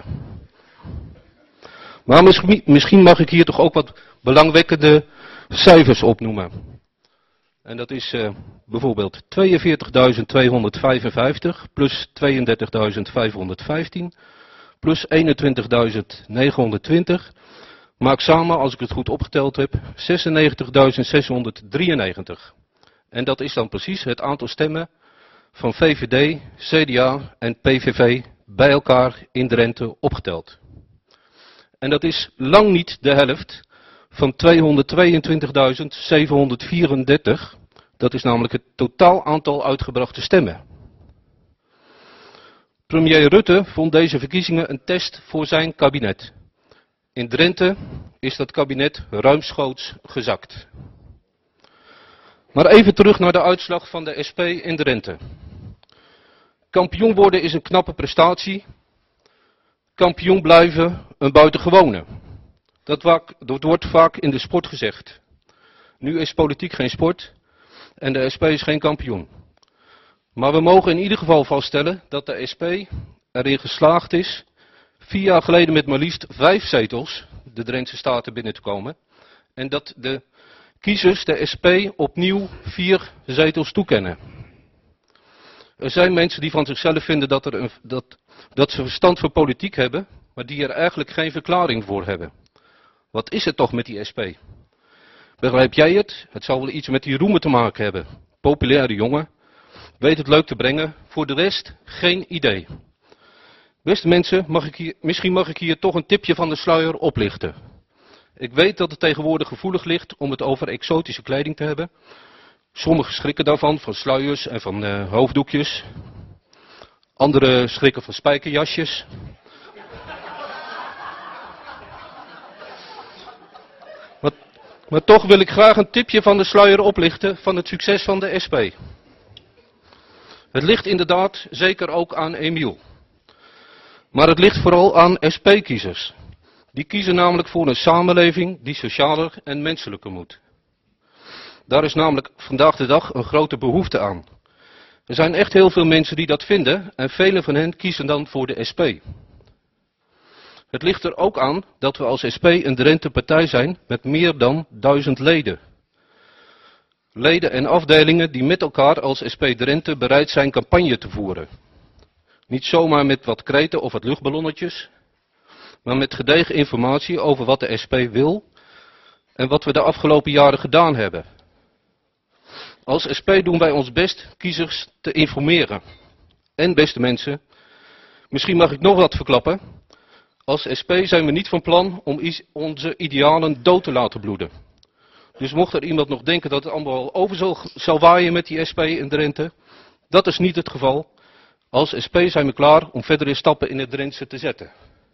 Maar misschien, misschien mag ik hier toch ook wat belangwekkende cijfers opnoemen. En dat is uh, bijvoorbeeld tweeënveertigduizend tweehonderdvijfenvijftig plus tweeëndertigduizend vijfhonderdvijftien plus eenentwintigduizend negenhonderdtwintig. Maak samen, als ik het goed opgeteld heb, zesennegentigduizend zeshonderddrieënnegentig. En dat is dan precies het aantal stemmen van V V D, C D A en P V V bij elkaar in Drenthe opgeteld. En dat is lang niet de helft van tweehonderdtweeëntwintigduizend zevenhonderdvierendertig. Dat is namelijk het totaal aantal uitgebrachte stemmen. Premier Rutte vond deze verkiezingen een test voor zijn kabinet. In Drenthe is dat kabinet ruimschoots gezakt. Maar even terug naar de uitslag van de S P in Drenthe. Kampioen worden is een knappe prestatie. Kampioen blijven een buitengewone. Dat, waak, dat wordt vaak in de sport gezegd. Nu is politiek geen sport en de S P is geen kampioen. Maar we mogen in ieder geval vaststellen dat de S P erin geslaagd is vier jaar geleden met maar liefst vijf zetels de Drentse Staten binnen te komen. En dat de kiezers de S P opnieuw vier zetels toekennen. Er zijn mensen die van zichzelf vinden dat, er een, dat, dat ze verstand voor politiek hebben, maar die er eigenlijk geen verklaring voor hebben. Wat is het toch met die S P? Begrijp jij het? Het zal wel iets met die roemen te maken hebben. Populaire jongen, weet het leuk te brengen. Voor de rest geen idee. Beste mensen, mag ik hier, misschien mag ik hier toch een tipje van de sluier oplichten. Ik weet dat het tegenwoordig gevoelig ligt om het over exotische kleding te hebben. Sommigen schrikken daarvan, van sluiers en van uh, hoofddoekjes. Anderen schrikken van spijkerjasjes. Maar, maar toch wil ik graag een tipje van de sluier oplichten van het succes van de S P. Het ligt inderdaad zeker ook aan Emiel. Maar het ligt vooral aan S P-kiezers. Die kiezen namelijk voor een samenleving die socialer en menselijker moet. Daar is namelijk vandaag de dag een grote behoefte aan. Er zijn echt heel veel mensen die dat vinden en velen van hen kiezen dan voor de S P. Het ligt er ook aan dat we als S P een Drenthe partij zijn met meer dan duizend leden. Leden en afdelingen die met elkaar als S P Drenthe bereid zijn campagne te voeren. Niet zomaar met wat kreten of wat luchtballonnetjes, maar met gedegen informatie over wat de S P wil en wat we de afgelopen jaren gedaan hebben. Als S P doen wij ons best kiezers te informeren. En beste mensen, misschien mag ik nog wat verklappen. Als S P zijn we niet van plan om onze idealen dood te laten bloeden. Dus mocht er iemand nog denken dat het allemaal over zal, zal waaien met die S P in Drenthe, dat is niet het geval. Als S P zijn we klaar om verdere stappen in het Drentse te zetten.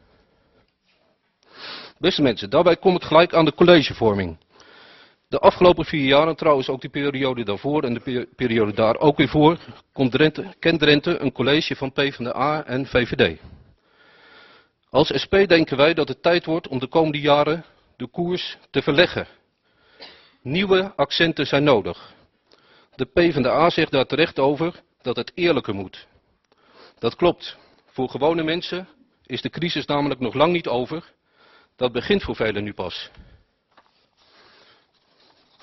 Beste mensen, daarbij kom ik gelijk aan de collegevorming. De afgelopen vier jaar, en trouwens ook de periode daarvoor en de periode daar ook weer voor, komt Drenthe, kent Drenthe een college van PvdA en V V D. Als S P denken wij dat het tijd wordt om de komende jaren de koers te verleggen. Nieuwe accenten zijn nodig. De PvdA zegt daar terecht over dat het eerlijker moet. Dat klopt. Voor gewone mensen is de crisis namelijk nog lang niet over. Dat begint voor velen nu pas.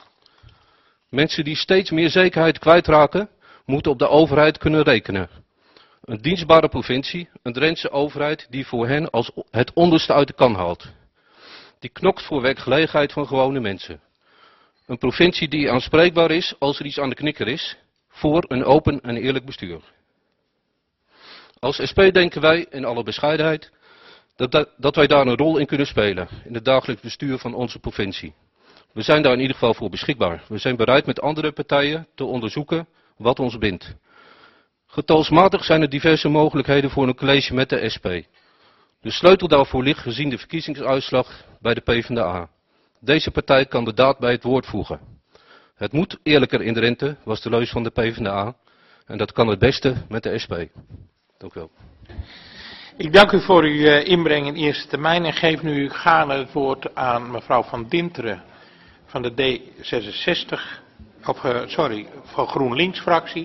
Mensen die steeds meer zekerheid kwijtraken, moeten op de overheid kunnen rekenen. Een dienstbare provincie, een Drentse overheid die voor hen als het onderste uit de kan haalt. Die knokt voor werkgelegenheid van gewone mensen. Een provincie die aanspreekbaar is als er iets aan de knikker is, voor een open en eerlijk bestuur. Als S P denken wij, in alle bescheidenheid, dat, dat, dat wij daar een rol in kunnen spelen, in het dagelijks bestuur van onze provincie. We zijn daar in ieder geval voor beschikbaar. We zijn bereid met andere partijen te onderzoeken wat ons bindt. Getalsmatig zijn er diverse mogelijkheden voor een college met de S P. De sleutel daarvoor ligt gezien de verkiezingsuitslag bij de PvdA. Deze partij kan de daad bij het woord voegen. Het moet eerlijker in Drenthe, was de leus van de PvdA. En dat kan het beste met de S P. Dank u wel. Ik dank u voor uw inbreng in eerste termijn en geef nu gaarne het woord aan mevrouw Van Dinteren van de D zesenzestig, of uh, sorry, van GroenLinks fractie.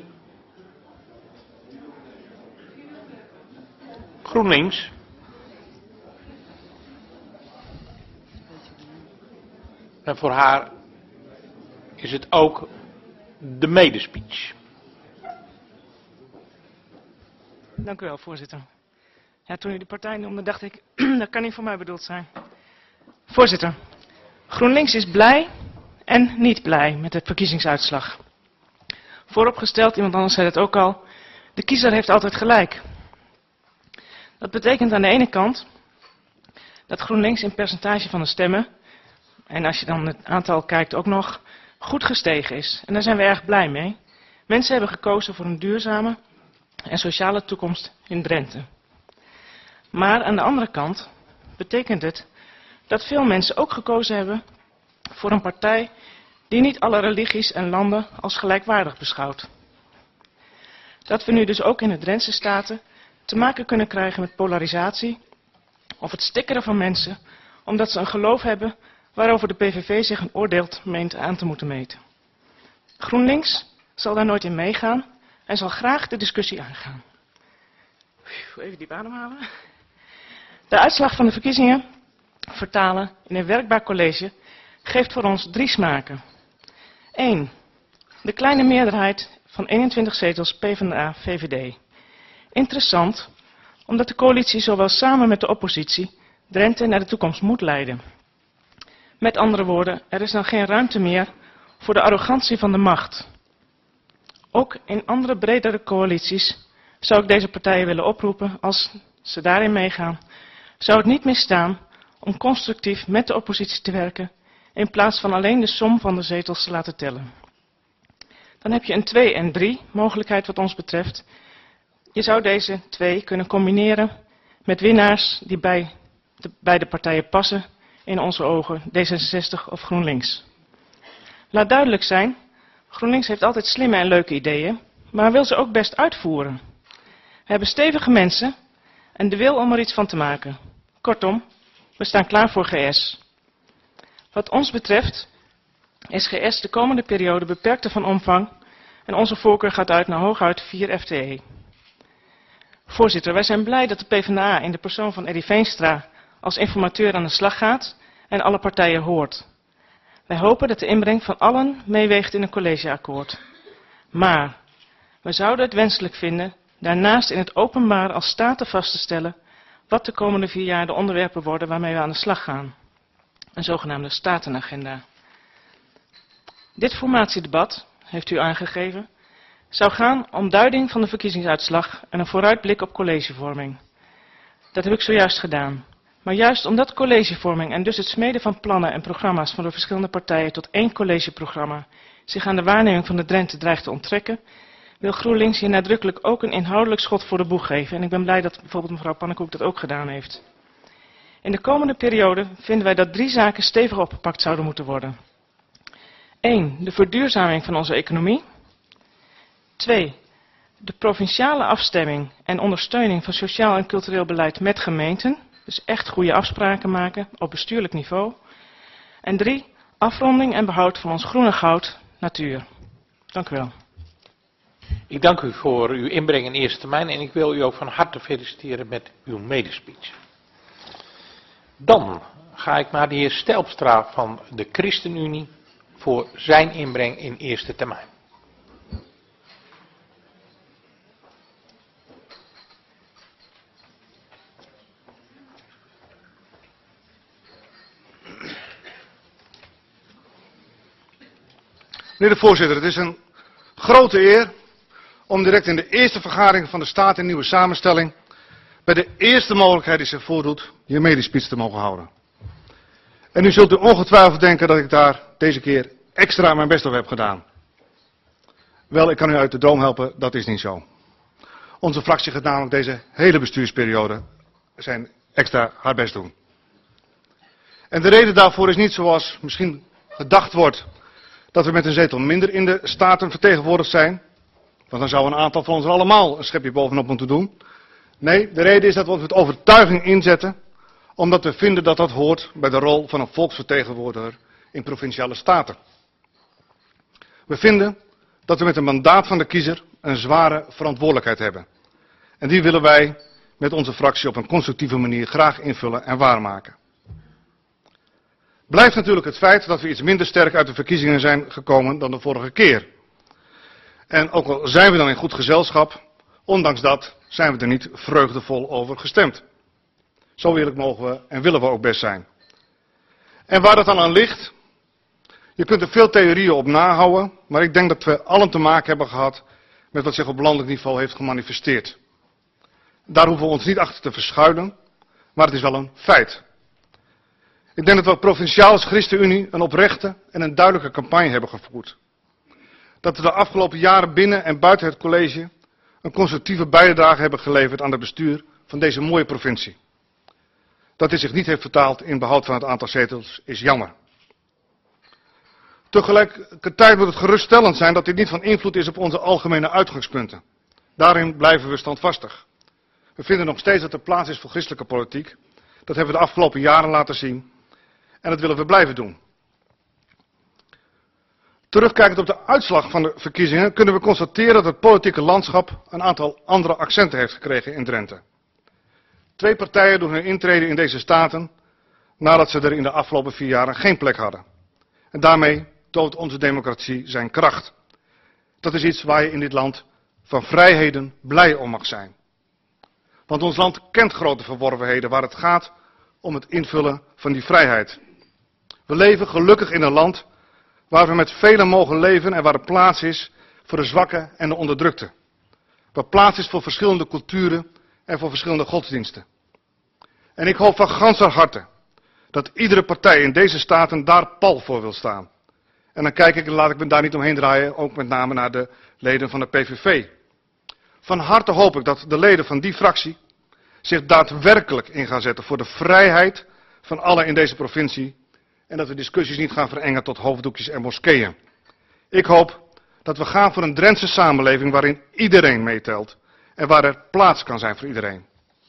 GroenLinks. En voor haar is het ook de medespeech. Dank u wel, voorzitter. Ja, toen u de partij noemde, dacht ik, dat kan niet voor mij bedoeld zijn. Voorzitter, GroenLinks is blij en niet blij met de verkiezingsuitslag. Vooropgesteld, iemand anders zei het ook al, de kiezer heeft altijd gelijk. Dat betekent aan de ene kant dat GroenLinks in percentage van de stemmen, en als je dan het aantal kijkt ook nog, goed gestegen is. En daar zijn we erg blij mee. Mensen hebben gekozen voor een duurzame en sociale toekomst in Drenthe. Maar aan de andere kant betekent het dat veel mensen ook gekozen hebben voor een partij die niet alle religies en landen als gelijkwaardig beschouwt. Dat we nu dus ook in de Drentse Staten te maken kunnen krijgen met polarisatie of het stikkeren van mensen omdat ze een geloof hebben waarover de P V V zich een oordeel meent aan te moeten meten. GroenLinks zal daar nooit in meegaan en zal graag de discussie aangaan. Even diep ademhalen. De uitslag van de verkiezingen vertalen in een werkbaar college geeft voor ons drie smaken. één. De kleine meerderheid van eenentwintig zetels PvdA V V D. Interessant, omdat de coalitie zowel samen met de oppositie Drenthe naar de toekomst moet leiden. Met andere woorden, er is dan geen ruimte meer voor de arrogantie van de macht. Ook in andere bredere coalities zou ik deze partijen willen oproepen, als ze daarin meegaan, zou het niet misstaan om constructief met de oppositie te werken, in plaats van alleen de som van de zetels te laten tellen. Dan heb je een twee en drie mogelijkheid wat ons betreft. Je zou deze twee kunnen combineren met winnaars die bij de beide partijen passen, in onze ogen D zesenzestig of GroenLinks. Laat duidelijk zijn, GroenLinks heeft altijd slimme en leuke ideeën, maar wil ze ook best uitvoeren. We hebben stevige mensen en de wil om er iets van te maken. Kortom, we staan klaar voor G S. Wat ons betreft is G S de komende periode beperkter van omvang en onze voorkeur gaat uit naar hooguit vier F T E. Voorzitter, wij zijn blij dat de PvdA in de persoon van Eddy Veenstra als informateur aan de slag gaat en alle partijen hoort. Wij hopen dat de inbreng van allen meeweegt in een collegeakkoord. Maar we zouden het wenselijk vinden daarnaast in het openbaar als staten vast te stellen wat de komende vier jaar de onderwerpen worden waarmee we aan de slag gaan. Een zogenaamde statenagenda. Dit formatiedebat, heeft u aangegeven, zou gaan om duiding van de verkiezingsuitslag en een vooruitblik op collegevorming. Dat heb ik zojuist gedaan. Maar juist omdat collegevorming en dus het smeden van plannen en programma's van de verschillende partijen tot één collegeprogramma zich aan de waarneming van de Drenthe dreigt te onttrekken, wil GroenLinks hier nadrukkelijk ook een inhoudelijk schot voor de boeg geven. En ik ben blij dat bijvoorbeeld mevrouw Pannenkoek dat ook gedaan heeft. In de komende periode vinden wij dat drie zaken stevig opgepakt zouden moeten worden. één. De verduurzaming van onze economie. twee. De provinciale afstemming en ondersteuning van sociaal en cultureel beleid met gemeenten. Dus echt goede afspraken maken op bestuurlijk niveau. En drie. Afronding en behoud van ons groene goud, natuur. Dank u wel. Ik dank u voor uw inbreng in eerste termijn en ik wil u ook van harte feliciteren met uw medespeech. Dan ga ik naar de heer Stelpstra van de ChristenUnie voor zijn inbreng in eerste termijn. Meneer de voorzitter, het is een grote eer om direct in de eerste vergadering van de Staat in nieuwe samenstelling bij de eerste mogelijkheid die zich voordoet, je mediespeech te mogen houden. En nu zult u ongetwijfeld denken dat ik daar deze keer extra mijn best op heb gedaan. Wel, ik kan u uit de droom helpen, dat is niet zo. Onze fractie gaat namelijk deze hele bestuursperiode zijn extra haar best doen. En de reden daarvoor is niet zoals misschien gedacht wordt, dat we met een zetel minder in de Staten vertegenwoordigd zijn. Want dan zou een aantal van ons er allemaal een schepje bovenop moeten doen. Nee, de reden is dat we ons met overtuiging inzetten, omdat we vinden dat dat hoort bij de rol van een volksvertegenwoordiger in provinciale staten. We vinden dat we met een mandaat van de kiezer een zware verantwoordelijkheid hebben. En die willen wij met onze fractie op een constructieve manier graag invullen en waarmaken. Blijft natuurlijk het feit dat we iets minder sterk uit de verkiezingen zijn gekomen dan de vorige keer. En ook al zijn we dan in goed gezelschap, ondanks dat zijn we er niet vreugdevol over gestemd. Zo eerlijk mogen we en willen we ook best zijn. En waar dat dan aan ligt, je kunt er veel theorieën op nahouden, maar ik denk dat we allen te maken hebben gehad met wat zich op landelijk niveau heeft gemanifesteerd. Daar hoeven we ons niet achter te verschuilen, maar het is wel een feit. Ik denk dat we provinciaal als ChristenUnie een oprechte en een duidelijke campagne hebben gevoerd. Dat we de afgelopen jaren binnen en buiten het college een constructieve bijdrage hebben geleverd aan het bestuur van deze mooie provincie. Dat dit zich niet heeft vertaald in behoud van het aantal zetels is jammer. Tegelijkertijd moet het geruststellend zijn dat dit niet van invloed is op onze algemene uitgangspunten. Daarin blijven we standvastig. We vinden nog steeds dat er plaats is voor christelijke politiek. Dat hebben we de afgelopen jaren laten zien. En dat willen we blijven doen. Terugkijkend op de uitslag van de verkiezingen kunnen we constateren dat het politieke landschap een aantal andere accenten heeft gekregen in Drenthe. Twee partijen doen hun intrede in deze staten nadat ze er in de afgelopen vier jaren geen plek hadden. En daarmee toont onze democratie zijn kracht. Dat is iets waar je in dit land van vrijheden blij om mag zijn. Want ons land kent grote verworvenheden waar het gaat om het invullen van die vrijheid. We leven gelukkig in een land waar we met velen mogen leven en waar er plaats is voor de zwakken en de onderdrukten. Waar plaats is voor verschillende culturen en voor verschillende godsdiensten. En ik hoop van ganser harte dat iedere partij in deze staten daar pal voor wil staan. En dan kijk ik en laat ik me daar niet omheen draaien, ook met name naar de leden van de P V V. Van harte hoop ik dat de leden van die fractie zich daadwerkelijk in gaan zetten voor de vrijheid van allen in deze provincie. En dat we discussies niet gaan verengen tot hoofddoekjes en moskeeën. Ik hoop dat we gaan voor een Drentse samenleving waarin iedereen meetelt. En waar er plaats kan zijn voor iedereen.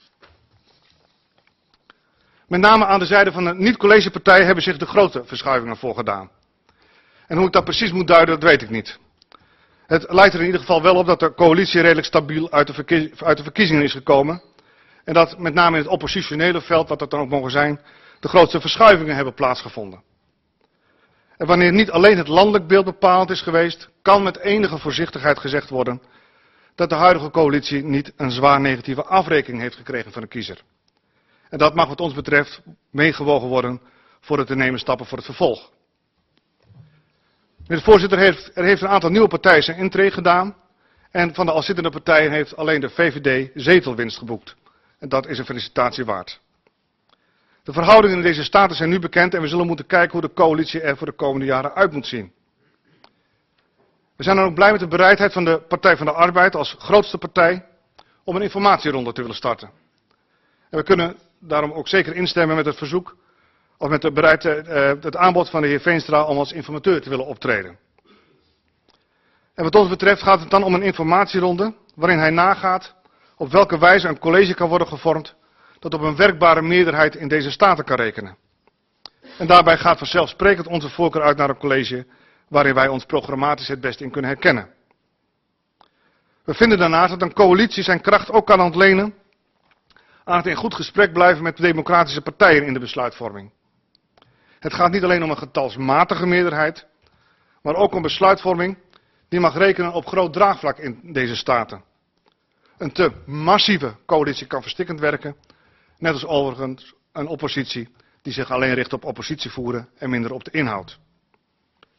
Met name aan de zijde van de niet-collegepartijen hebben zich de grote verschuivingen voorgedaan. En hoe ik dat precies moet duiden, dat weet ik niet. Het lijkt er in ieder geval wel op dat de coalitie redelijk stabiel uit de, verkie- uit de verkiezingen is gekomen. En dat met name in het oppositionele veld, wat dat dan ook mogen zijn, de grootste verschuivingen hebben plaatsgevonden. En wanneer niet alleen het landelijk beeld bepaald is geweest, kan met enige voorzichtigheid gezegd worden dat de huidige coalitie niet een zwaar negatieve afrekening heeft gekregen van de kiezer. En dat mag wat ons betreft meegewogen worden voor het te nemen stappen voor het vervolg. Meneer de voorzitter, heeft, er heeft een aantal nieuwe partijen zijn intrede gedaan. En van de al zittende partijen heeft alleen de V V D zetelwinst geboekt. En dat is een felicitatie waard. De verhoudingen in deze staten zijn nu bekend en we zullen moeten kijken hoe de coalitie er voor de komende jaren uit moet zien. We zijn dan ook blij met de bereidheid van de Partij van de Arbeid als grootste partij om een informatieronde te willen starten. En we kunnen daarom ook zeker instemmen met het verzoek, of met de bereidheid, uh, het aanbod van de heer Veenstra om als informateur te willen optreden. En wat ons betreft gaat het dan om een informatieronde waarin hij nagaat op welke wijze een college kan worden gevormd dat op een werkbare meerderheid in deze staten kan rekenen. En daarbij gaat vanzelfsprekend onze voorkeur uit naar een college waarin wij ons programmatisch het best in kunnen herkennen. We vinden daarnaast dat een coalitie zijn kracht ook kan ontlenen aan het in goed gesprek blijven met democratische partijen in de besluitvorming. Het gaat niet alleen om een getalsmatige meerderheid, maar ook om besluitvorming die mag rekenen op groot draagvlak in deze staten. Een te massieve coalitie kan verstikkend werken, net als overigens een oppositie die zich alleen richt op oppositie voeren en minder op de inhoud.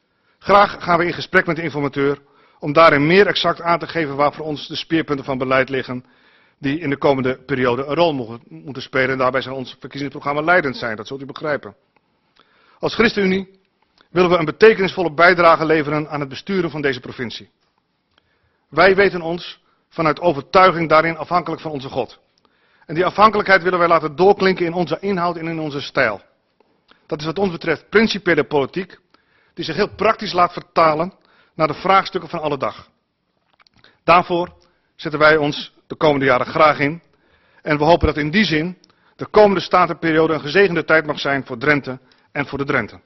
Graag gaan we in gesprek met de informateur om daarin meer exact aan te geven waar voor ons de speerpunten van beleid liggen die in de komende periode een rol mogen, moeten spelen. En daarbij zijn ons verkiezingsprogramma leidend zijn, dat zult u begrijpen. Als ChristenUnie willen we een betekenisvolle bijdrage leveren aan het besturen van deze provincie. Wij weten ons vanuit overtuiging daarin afhankelijk van onze God. En die afhankelijkheid willen wij laten doorklinken in onze inhoud en in onze stijl. Dat is wat ons betreft principiële politiek, die zich heel praktisch laat vertalen naar de vraagstukken van alle dag. Daarvoor zetten wij ons de komende jaren graag in. En we hopen dat in die zin de komende statenperiode een gezegende tijd mag zijn voor Drenthe en voor de Drenten.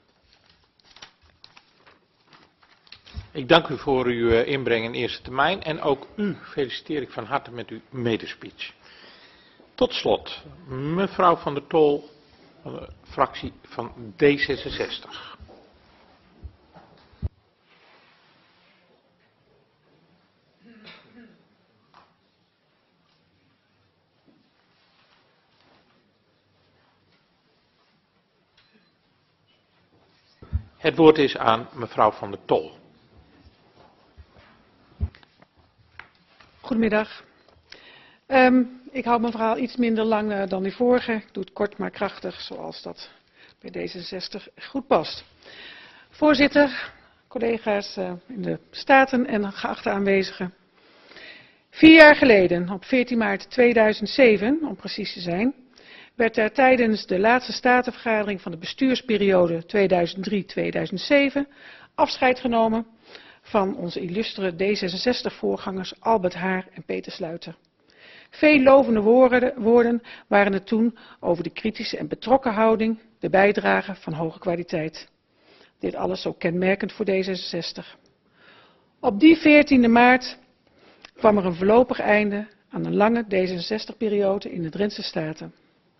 Ik dank u voor uw inbreng in eerste termijn en ook u feliciteer ik van harte met uw medespeech. Tot slot, mevrouw Van der Tol, van de fractie van D zesenzestig. Het woord is aan mevrouw Van der Tol. Goedemiddag. Um, ik hou mijn verhaal iets minder lang uh, dan die vorige. Ik doe het kort maar krachtig, zoals dat bij D zesenzestig goed past. Voorzitter, collega's uh, in de Staten en geachte aanwezigen. Vier jaar geleden, op veertien maart tweeduizend zeven, om precies te zijn, werd er tijdens de laatste statenvergadering van de bestuursperiode tweeduizend drie tot tweeduizend zeven afscheid genomen van onze illustere D zesenzestig-voorgangers Albert Haar en Peter Sluiter. Veel lovende woorden, woorden waren er toen over de kritische en betrokken houding, de bijdrage van hoge kwaliteit. Dit alles zo kenmerkend voor D zesenzestig. Op die veertiende maart kwam er een voorlopig einde aan een lange D zesenzestig-periode in de Drentse Staten.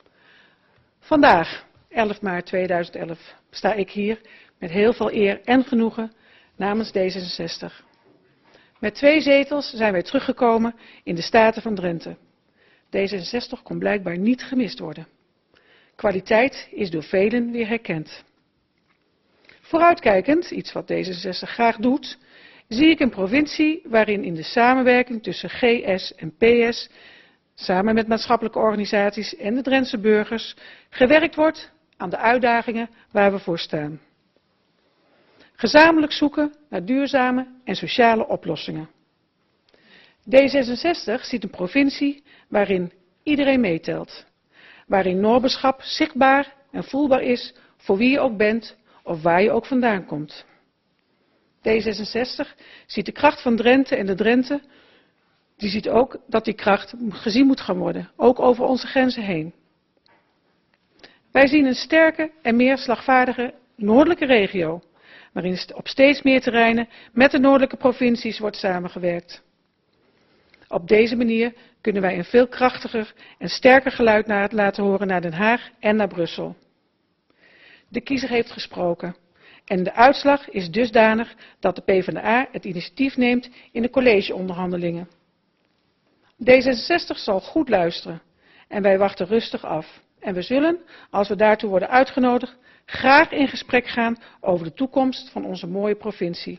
Vandaag, elf maart tweeduizend elf, sta ik hier met heel veel eer en genoegen namens D zesenzestig. Met twee zetels zijn wij teruggekomen in de Staten van Drenthe. D zesenzestig kon blijkbaar niet gemist worden. Kwaliteit is door velen weer herkend. Vooruitkijkend, iets wat D zesenzestig graag doet, zie ik een provincie waarin in de samenwerking tussen G S en P S, samen met maatschappelijke organisaties en de Drentse burgers, gewerkt wordt aan de uitdagingen waar we voor staan. Gezamenlijk zoeken naar duurzame en sociale oplossingen. D zesenzestig ziet een provincie waarin iedereen meetelt. Waarin noorberschap zichtbaar en voelbaar is voor wie je ook bent of waar je ook vandaan komt. D zesenzestig ziet de kracht van Drenthe en de Drenthe, die ziet ook dat die kracht gezien moet gaan worden, ook over onze grenzen heen. Wij zien een sterke en meer slagvaardige noordelijke regio, waarin op steeds meer terreinen met de noordelijke provincies wordt samengewerkt. Op deze manier kunnen wij een veel krachtiger en sterker geluid laten horen naar Den Haag en naar Brussel. De kiezer heeft gesproken en de uitslag is dusdanig dat de PvdA het initiatief neemt in de collegeonderhandelingen. D zesenzestig zal goed luisteren en wij wachten rustig af. En we zullen, als we daartoe worden uitgenodigd, graag in gesprek gaan over de toekomst van onze mooie provincie.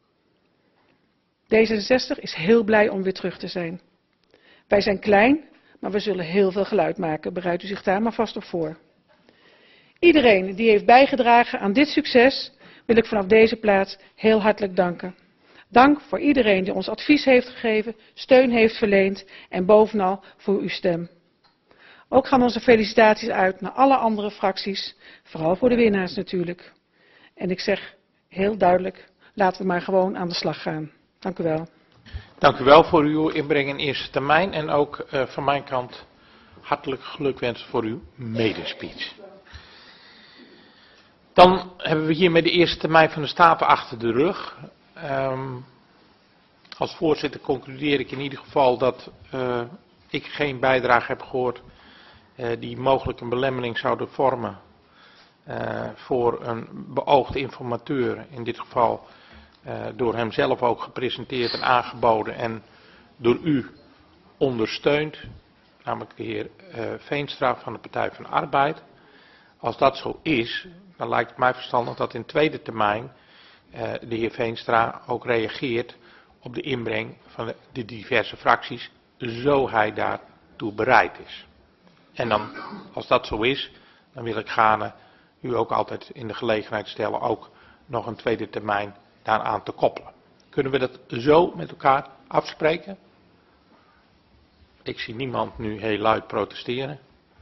D zesenzestig is heel blij om weer terug te zijn. Wij zijn klein, maar we zullen heel veel geluid maken. Bereidt u zich daar maar vast op voor. Iedereen die heeft bijgedragen aan dit succes wil ik vanaf deze plaats heel hartelijk danken. Dank voor iedereen die ons advies heeft gegeven, steun heeft verleend en bovenal voor uw stem. Ook gaan onze felicitaties uit naar alle andere fracties, vooral voor de winnaars natuurlijk. En ik zeg heel duidelijk, laten we maar gewoon aan de slag gaan. Dank u wel. Dank u wel voor uw inbreng in eerste termijn en ook uh, van mijn kant hartelijk gelukwensen voor uw medespeech. Dan hebben we hiermee de eerste termijn van de Staten achter de rug. Um, als voorzitter concludeer ik in ieder geval dat uh, ik geen bijdrage heb gehoord uh, die mogelijk een belemmering zouden vormen uh, voor een beoogde informateur. In dit geval uh, door hemzelf ook gepresenteerd en aangeboden en door u ondersteund. Namelijk de heer uh, Veenstra van de Partij van de Arbeid. Als dat zo is, dan lijkt het mij verstandig dat in tweede termijn uh, de heer Veenstra ook reageert op de inbreng van de, de diverse fracties, zo hij daartoe bereid is. En dan, als dat zo is, dan wil ik gaarne u ook altijd in de gelegenheid stellen ook nog een tweede termijn daaraan te koppelen. Kunnen we dat zo met elkaar afspreken? Ik zie niemand nu heel luid protesteren.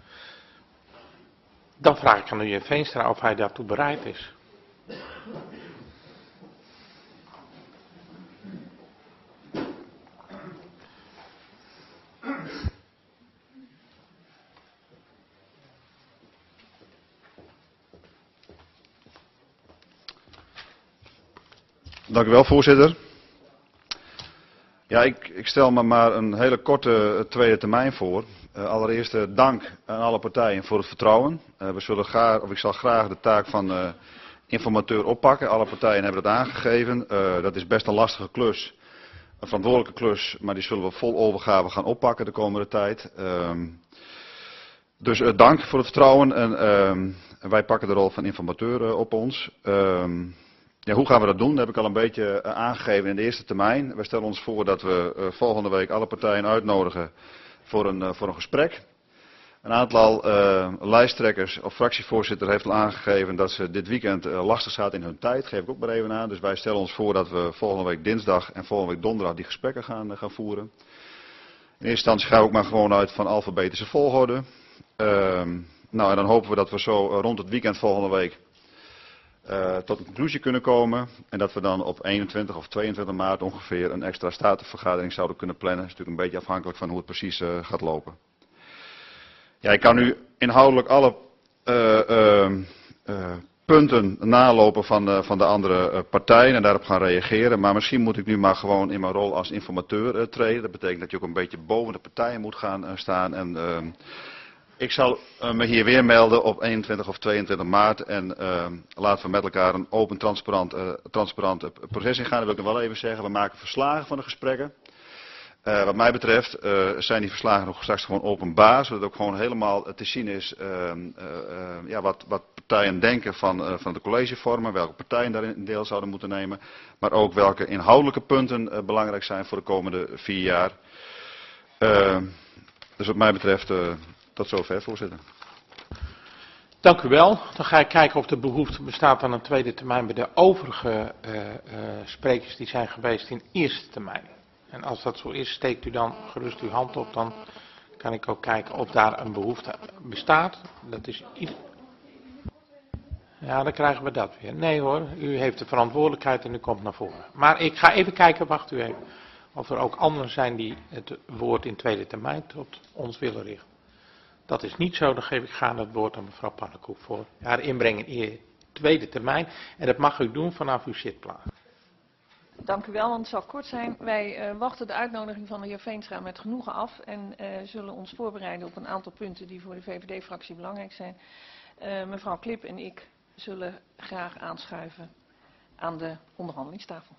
Dan vraag ik aan de heer Veenstra of hij daartoe bereid is. Dank u wel, voorzitter. Ja, ik, ik stel me maar een hele korte tweede termijn voor. Uh, allereerst uh, dank aan alle partijen voor het vertrouwen. Uh, we zullen graag, of ik zal graag de taak van uh, informateur oppakken. Alle partijen hebben dat aangegeven. Uh, dat is best een lastige klus, een verantwoordelijke klus, maar die zullen we vol overgave gaan oppakken de komende tijd. Uh, dus uh, dank voor het vertrouwen en uh, wij pakken de rol van informateur uh, op ons. Uh, Ja, hoe gaan we dat doen? Dat heb ik al een beetje uh, aangegeven in de eerste termijn. We stellen ons voor dat we uh, volgende week alle partijen uitnodigen voor een, uh, voor een gesprek. Een aantal uh, lijsttrekkers of fractievoorzitter heeft al aangegeven dat ze dit weekend uh, lastig zaten in hun tijd. Geef ik ook maar even aan. Dus wij stellen ons voor dat we volgende week dinsdag en volgende week donderdag die gesprekken gaan, uh, gaan voeren. In eerste instantie gaan we ook maar gewoon uit van alfabetische volgorde. Uh, nou, en dan hopen we dat we zo uh, rond het weekend volgende week Uh, tot een conclusie kunnen komen en dat we dan op eenentwintig of tweeëntwintig maart ongeveer een extra statenvergadering zouden kunnen plannen. Dat is natuurlijk een beetje afhankelijk van hoe het precies uh, gaat lopen. Ja, ik kan nu inhoudelijk alle uh, uh, uh, punten nalopen van, uh, van de andere uh, partijen en daarop gaan reageren, maar misschien moet ik nu maar gewoon in mijn rol als informateur uh, treden. Dat betekent dat je ook een beetje boven de partijen moet gaan uh, staan en uh, ik zal uh, me hier weer melden op eenentwintig of tweeëntwintig maart en uh, laten we met elkaar een open, transparant, uh, transparant uh, proces ingaan. Dat wil ik nog wel even zeggen. We maken verslagen van de gesprekken. Uh, wat mij betreft uh, zijn die verslagen nog straks gewoon openbaar, zodat het ook gewoon helemaal te zien is uh, uh, uh, ja, wat, wat partijen denken van, uh, van de collegevormen, welke partijen daarin deel zouden moeten nemen, maar ook welke inhoudelijke punten uh, belangrijk zijn voor de komende vier jaar. Uh, dus wat mij betreft uh, tot zover, voorzitter. Dank u wel. Dan ga ik kijken of de behoefte bestaat aan een tweede termijn bij de overige uh, uh, sprekers die zijn geweest in eerste termijn. En als dat zo is, steekt u dan gerust uw hand op, dan kan ik ook kijken of daar een behoefte bestaat. Dat is ieder... Ja, dan krijgen we dat weer. Nee hoor, u heeft de verantwoordelijkheid en u komt naar voren. Maar ik ga even kijken, wacht u even, of er ook anderen zijn die het woord in tweede termijn tot ons willen richten. Dat is niet zo, dan geef ik graag het woord aan mevrouw Pannenkoek voor haar inbreng in tweede termijn. En dat mag u doen vanaf uw zitplaats. Dank u wel, want het zal kort zijn. Wij uh, wachten de uitnodiging van de heer Veenstra met genoegen af en uh, zullen ons voorbereiden op een aantal punten die voor de V V D-fractie belangrijk zijn. Uh, mevrouw Klip en ik zullen graag aanschuiven aan de onderhandelingstafel.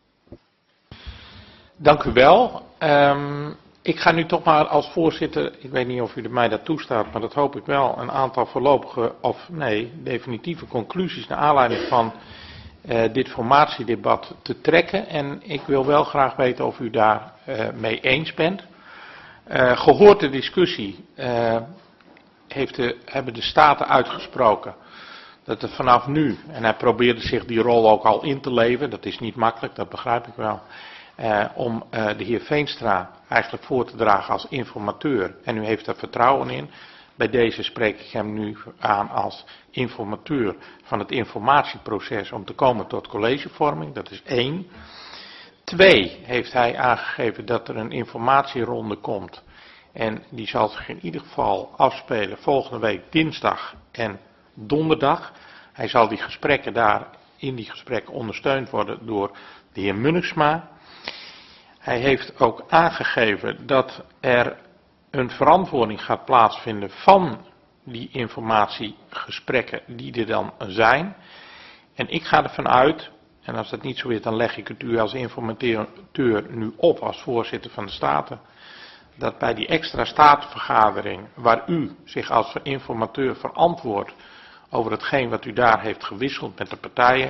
Dank u wel. Um, ik ga nu toch maar als voorzitter, ik weet niet of u mij dat toestaat, maar dat hoop ik wel, een aantal voorlopige of nee, definitieve conclusies naar aanleiding van uh, dit formatiedebat te trekken. En ik wil wel graag weten of u daar uh, mee eens bent. Uh, gehoord de discussie uh, heeft de, hebben de staten uitgesproken dat er vanaf nu, en hij probeerde zich die rol ook al in te leven, dat is niet makkelijk, dat begrijp ik wel, uh, om uh, de heer Veenstra eigenlijk voor te dragen als informateur. En u heeft daar vertrouwen in. Bij deze spreek ik hem nu aan als informateur van het informatieproces om te komen tot collegevorming, dat is één. Twee, heeft hij aangegeven dat er een informatieronde komt. En die zal zich in ieder geval afspelen volgende week dinsdag en donderdag. Hij zal die gesprekken daar, in die gesprekken ondersteund worden door de heer Munniksma. Hij heeft ook aangegeven dat er een verantwoording gaat plaatsvinden van die informatiegesprekken die er dan zijn. En ik ga ervan uit, en als dat niet zo is, dan leg ik het u als informateur nu op als voorzitter van de Staten, dat bij die extra statenvergadering, waar u zich als informateur verantwoordt over hetgeen wat u daar heeft gewisseld met de partijen,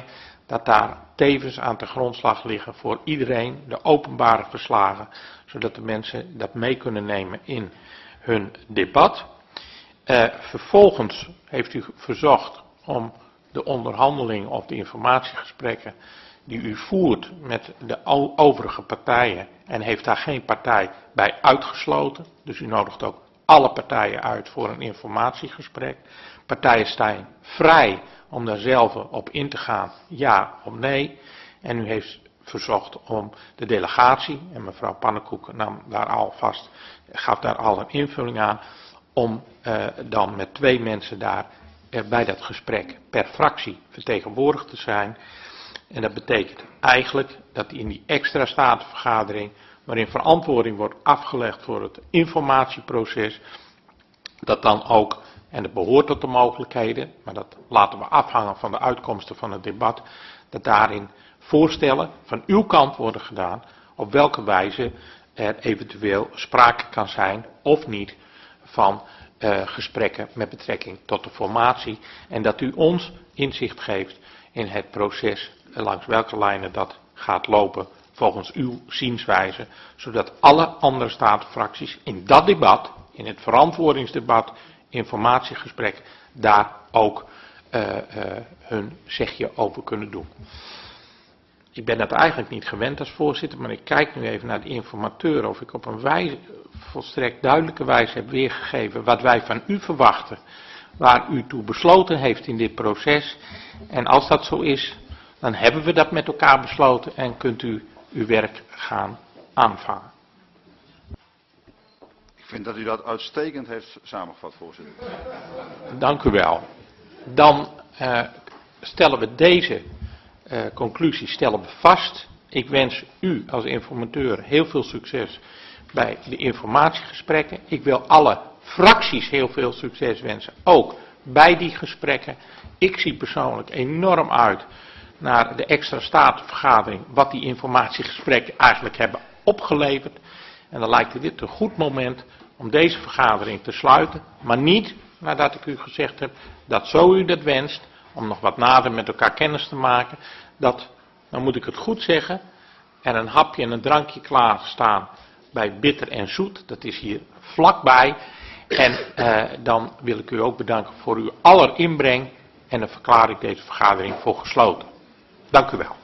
dat daar tevens aan de grondslag liggen voor iedereen de openbare verslagen, zodat de mensen dat mee kunnen nemen in hun debat. Uh, vervolgens heeft u verzocht om de onderhandeling of de informatiegesprekken die u voert met de overige partijen en heeft daar geen partij bij uitgesloten. Dus u nodigt ook alle partijen uit voor een informatiegesprek. Partijen staan vrij om daar zelf op in te gaan, ja of nee. En u heeft verzocht om de delegatie, en mevrouw Pannenkoek nam daar alvast, gaf daar al een invulling aan, om uh, dan met twee mensen daar uh, bij dat gesprek per fractie vertegenwoordigd te zijn. En dat betekent eigenlijk dat in die extra statenvergadering, waarin verantwoording wordt afgelegd voor het informatieproces, dat dan ook, en dat behoort tot de mogelijkheden, maar dat laten we afhangen van de uitkomsten van het debat, dat daarin voorstellen van uw kant worden gedaan op welke wijze er eventueel sprake kan zijn of niet van uh, gesprekken met betrekking tot de formatie en dat u ons inzicht geeft in het proces langs welke lijnen dat gaat lopen volgens uw zienswijze, zodat alle andere statenfracties in dat debat, in het verantwoordingsdebat, informatiegesprek, daar ook uh, uh, hun zegje over kunnen doen. Ik ben dat eigenlijk niet gewend als voorzitter, maar ik kijk nu even naar de informateur of ik op een wijze, volstrekt duidelijke wijze heb weergegeven wat wij van u verwachten, waar u toe besloten heeft in dit proces. En als dat zo is, dan hebben we dat met elkaar besloten en kunt u uw werk gaan aanvangen. Ik vind dat u dat uitstekend heeft samengevat, voorzitter. Dank u wel. Dan uh, stellen we deze uh, conclusie stellen we vast. Ik wens u als informateur heel veel succes bij de informatiegesprekken. Ik wil alle fracties heel veel succes wensen, ook bij die gesprekken. Ik zie persoonlijk enorm uit naar de extra statenvergadering, wat die informatiegesprekken eigenlijk hebben opgeleverd. En dan lijkt dit een goed moment om deze vergadering te sluiten, maar niet nadat ik u gezegd heb dat zo u dat wenst, om nog wat nader met elkaar kennis te maken, dat, dan moet ik het goed zeggen, er een hapje en een drankje klaarstaan bij bitter en zoet, dat is hier vlakbij. En uh, dan wil ik u ook bedanken voor uw aller inbreng en dan verklaar ik deze vergadering voor gesloten. Dank u wel.